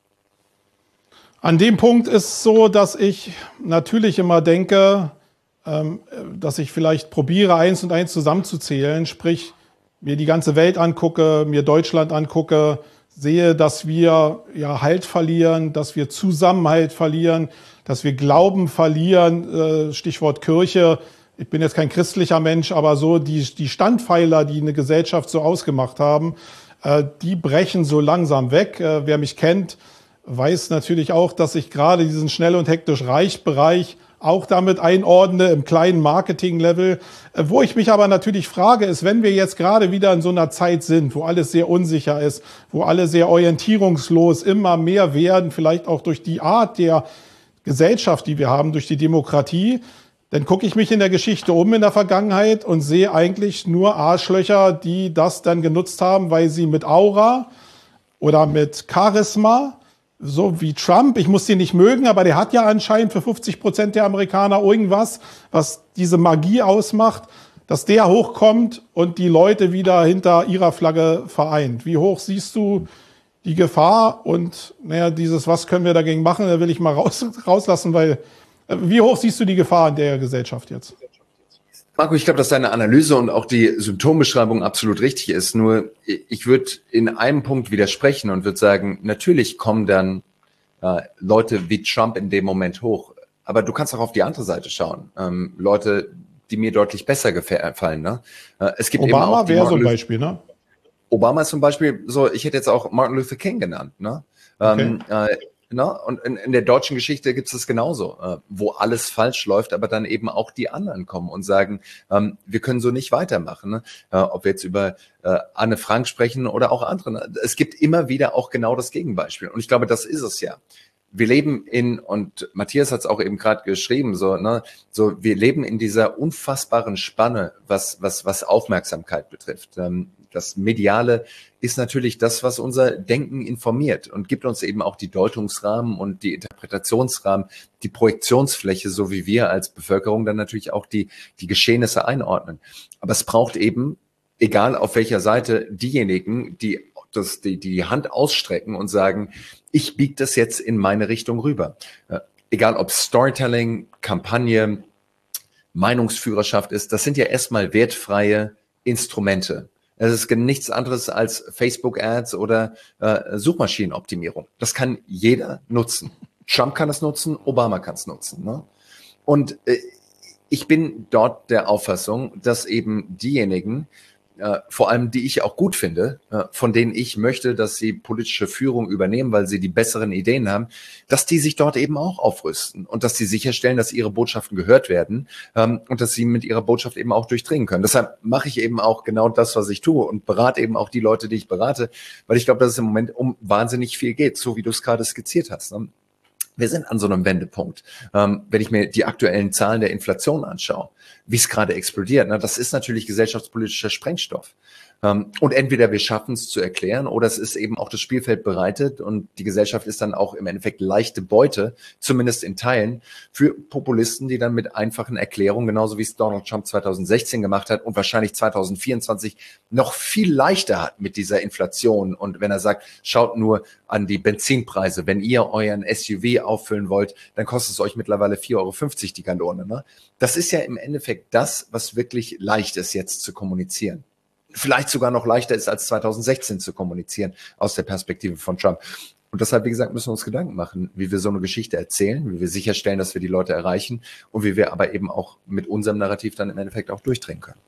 An dem Punkt ist so, dass ich natürlich immer denke, ähm, dass ich vielleicht probiere, eins und eins zusammenzuzählen, sprich, mir die ganze Welt angucke, mir Deutschland angucke, sehe, dass wir ja Halt verlieren, dass wir Zusammenhalt verlieren, dass wir Glauben verlieren, Stichwort Kirche. Ich bin jetzt kein christlicher Mensch, aber so die, die Standpfeiler, die eine Gesellschaft so ausgemacht haben, die brechen so langsam weg. Wer mich kennt, weiß natürlich auch, dass ich gerade diesen schnell und hektisch reich Bereich auch damit einordne im kleinen Marketing-Level. Wo ich mich aber natürlich frage, ist, wenn wir jetzt gerade wieder in so einer Zeit sind, wo alles sehr unsicher ist, wo alle sehr orientierungslos immer mehr werden, vielleicht auch durch die Art der Gesellschaft, die wir haben, durch die Demokratie, dann gucke ich mich in der Geschichte um in der Vergangenheit und sehe eigentlich nur Arschlöcher, die das dann genutzt haben, weil sie mit Aura oder mit Charisma, so wie Trump, ich muss den nicht mögen, aber der hat ja anscheinend für fünfzig Prozent der Amerikaner irgendwas, was diese Magie ausmacht, dass der hochkommt und die Leute wieder hinter ihrer Flagge vereint. Wie hoch siehst du die Gefahr? Und naja, dieses, was können wir dagegen machen, da will ich mal raus, rauslassen, weil wie hoch siehst du die Gefahr in der Gesellschaft jetzt? Marco, ich glaube, dass deine Analyse und auch die Symptombeschreibung absolut richtig ist. Nur ich würde in einem Punkt widersprechen und würde sagen, natürlich kommen dann äh, Leute wie Trump in dem Moment hoch. Aber du kannst auch auf die andere Seite schauen. Ähm, Leute, die mir deutlich besser gefallen. Ne? Äh, es gibt Obama wäre so ein Beispiel, ne? Obama ist zum Beispiel so, ich hätte jetzt auch Martin Luther King genannt. Ne? Okay. Ähm, äh, Ne? Und in, in der deutschen Geschichte gibt es das genauso, äh, wo alles falsch läuft, aber dann eben auch die anderen kommen und sagen, ähm, wir können so nicht weitermachen. Ne? Äh, ob wir jetzt über äh, Anne Frank sprechen oder auch andere. Ne? Es gibt immer wieder auch genau das Gegenbeispiel. Und ich glaube, das ist es ja. Wir leben in, und Matthias hat es auch eben gerade geschrieben, so, ne, so, wir leben in dieser unfassbaren Spanne, was, was, was Aufmerksamkeit betrifft. Ähm, das Mediale ist natürlich das, was unser Denken informiert und gibt uns eben auch die Deutungsrahmen und die Interpretationsrahmen, die Projektionsfläche, so wie wir als Bevölkerung dann natürlich auch die, die Geschehnisse einordnen. Aber es braucht eben, egal auf welcher Seite, diejenigen, die das, die, die Hand ausstrecken und sagen, ich biege das jetzt in meine Richtung rüber. Äh, egal ob Storytelling, Kampagne, Meinungsführerschaft ist, das sind ja erstmal wertfreie Instrumente. Es ist nichts anderes als Facebook-Ads oder äh, Suchmaschinenoptimierung. Das kann jeder nutzen. Trump kann es nutzen, Obama kann es nutzen. Ne? Und äh, ich bin dort der Auffassung, dass eben diejenigen, äh, vor allem die ich auch gut finde, äh, von denen ich möchte, dass sie politische Führung übernehmen, weil sie die besseren Ideen haben, dass die sich dort eben auch aufrüsten und dass sie sicherstellen, dass ihre Botschaften gehört werden ähm, und dass sie mit ihrer Botschaft eben auch durchdringen können. Deshalb mache ich eben auch genau das, was ich tue und berate eben auch die Leute, die ich berate, weil ich glaube, dass es im Moment um wahnsinnig viel geht, so wie du es gerade skizziert hast. Ne? Wir sind an so einem Wendepunkt. Ähm, wenn ich mir die aktuellen Zahlen der Inflation anschaue, wie es gerade explodiert, ne, das ist natürlich gesellschaftspolitischer Sprengstoff. Ähm, und entweder wir schaffen es zu erklären oder es ist eben auch das Spielfeld bereitet und die Gesellschaft ist dann auch im Endeffekt leichte Beute, zumindest in Teilen, für Populisten, die dann mit einfachen Erklärungen, genauso wie es Donald Trump zweitausendsechzehn gemacht hat und wahrscheinlich zweitausendvierundzwanzig noch viel leichter hat mit dieser Inflation. Und wenn er sagt, schaut nur an die Benzinpreise, wenn ihr euren S U V auffüllen wollt, dann kostet es euch mittlerweile vier Euro fünfzig die Gallone. Ne? Das ist ja im Endeffekt das, was wirklich leicht ist jetzt zu kommunizieren. Vielleicht sogar noch leichter ist als zweitausendsechzehn zu kommunizieren aus der Perspektive von Trump. Und deshalb, wie gesagt, müssen wir uns Gedanken machen, wie wir so eine Geschichte erzählen, wie wir sicherstellen, dass wir die Leute erreichen und wie wir aber eben auch mit unserem Narrativ dann im Endeffekt auch durchdringen können.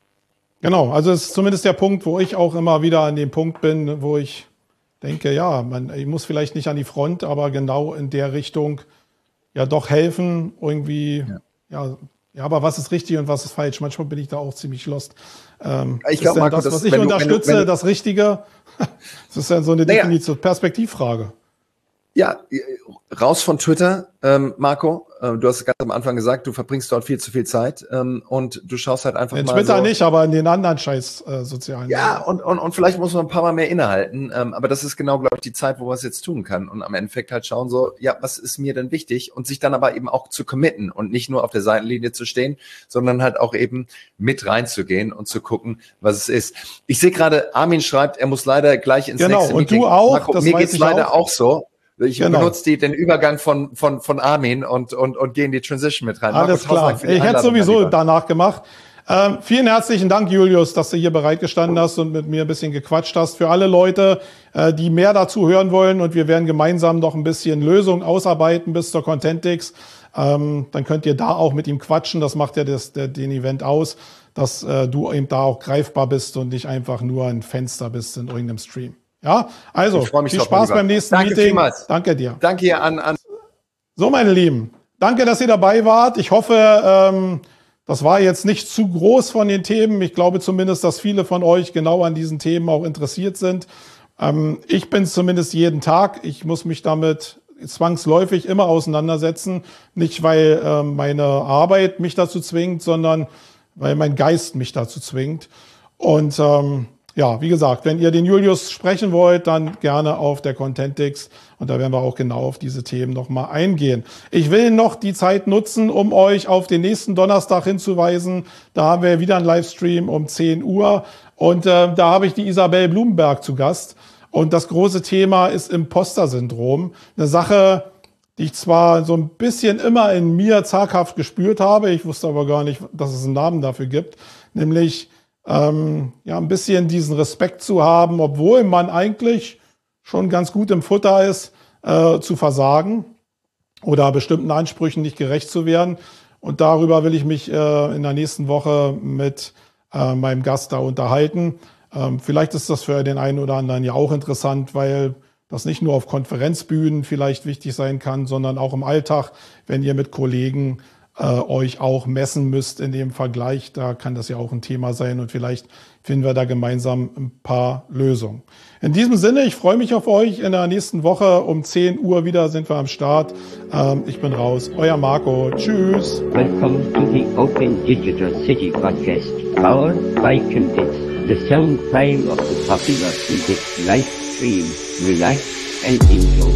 Genau, also es ist zumindest der Punkt, wo ich auch immer wieder an dem Punkt bin, wo ich denke, ja, man, ich muss vielleicht nicht an die Front, aber genau in der Richtung ja doch helfen, irgendwie, ja, ja Ja, aber was ist richtig und was ist falsch? Manchmal bin ich da auch ziemlich lost. Ähm, ich glaube, das, was ich unterstütze, wenn du, wenn du, das Richtige, das ist ja so eine naja, Definition, Perspektivfrage. Ja, raus von Twitter, ähm, Marco. Ähm, du hast ganz am Anfang gesagt, du verbringst dort viel zu viel Zeit ähm, und du schaust halt einfach in mal. In Twitter so, nicht, aber in den anderen scheiß äh, sozialen. Ja, und, und, und vielleicht muss man ein paar Mal mehr innehalten. Ähm, aber das ist genau, glaube ich, die Zeit, wo man es jetzt tun kann. Und am Endeffekt halt schauen so, ja, was ist mir denn wichtig? Und sich dann aber eben auch zu committen und nicht nur auf der Seitenlinie zu stehen, sondern halt auch eben mit reinzugehen und zu gucken, was es ist. Ich sehe gerade, Armin schreibt, er muss leider gleich ins genau, nächste Meeting. Genau, und du auch. Marco, das mir geht's leider auch. auch so. Ich genau. benutze die, den Übergang von, von, von Armin und, und, und gehe in die Transition mit rein. Alles Marco, klar. Ich hätte sowieso danach gemacht. Ähm, vielen herzlichen Dank, Julius, dass du hier bereitgestanden hast und mit mir ein bisschen gequatscht hast. Für alle Leute, äh, die mehr dazu hören wollen und wir werden gemeinsam noch ein bisschen Lösungen ausarbeiten bis zur Contentix, ähm, dann könnt ihr da auch mit ihm quatschen. Das macht ja das, der, den Event aus, dass äh, du eben da auch greifbar bist und nicht einfach nur ein Fenster bist in irgendeinem Stream. Ja, also viel Spaß beim nächsten Danke Meeting. Vielmals. Danke dir. Danke dir an, an. So, meine Lieben, danke, dass ihr dabei wart. Ich hoffe, ähm, das war jetzt nicht zu groß von den Themen. Ich glaube zumindest, dass viele von euch genau an diesen Themen auch interessiert sind. Ähm, ich bin zumindest jeden Tag. Ich muss mich damit zwangsläufig immer auseinandersetzen. Nicht, weil ähm, meine Arbeit mich dazu zwingt, sondern weil mein Geist mich dazu zwingt. Und ähm, ja, wie gesagt, wenn ihr den Julius sprechen wollt, dann gerne auf der Contentix und da werden wir auch genau auf diese Themen nochmal eingehen. Ich will noch die Zeit nutzen, um euch auf den nächsten Donnerstag hinzuweisen. Da haben wir wieder einen Livestream um zehn Uhr und äh, da habe ich die Isabel Blumenberg zu Gast und das große Thema ist Imposter-Syndrom. Eine Sache, die ich zwar so ein bisschen immer in mir zaghaft gespürt habe, ich wusste aber gar nicht, dass es einen Namen dafür gibt, nämlich Ähm, ja, ein bisschen diesen Respekt zu haben, obwohl man eigentlich schon ganz gut im Futter ist, äh, zu versagen oder bestimmten Ansprüchen nicht gerecht zu werden. Und darüber will ich mich äh, in der nächsten Woche mit äh, meinem Gast da unterhalten. Ähm, vielleicht ist das für den einen oder anderen ja auch interessant, weil das nicht nur auf Konferenzbühnen vielleicht wichtig sein kann, sondern auch im Alltag, wenn ihr mit Kollegen Äh, euch auch messen müsst in dem Vergleich, da kann das ja auch ein Thema sein und vielleicht finden wir da gemeinsam ein paar Lösungen. In diesem Sinne, ich freue mich auf euch. In der nächsten Woche um zehn Uhr wieder sind wir am Start. Ähm, ich bin raus. Euer Marco. Tschüss. Welcome to the Open Digital City Podcast, powered by Contentix, the sound file of the popular Contentix live stream. Relax and enjoy.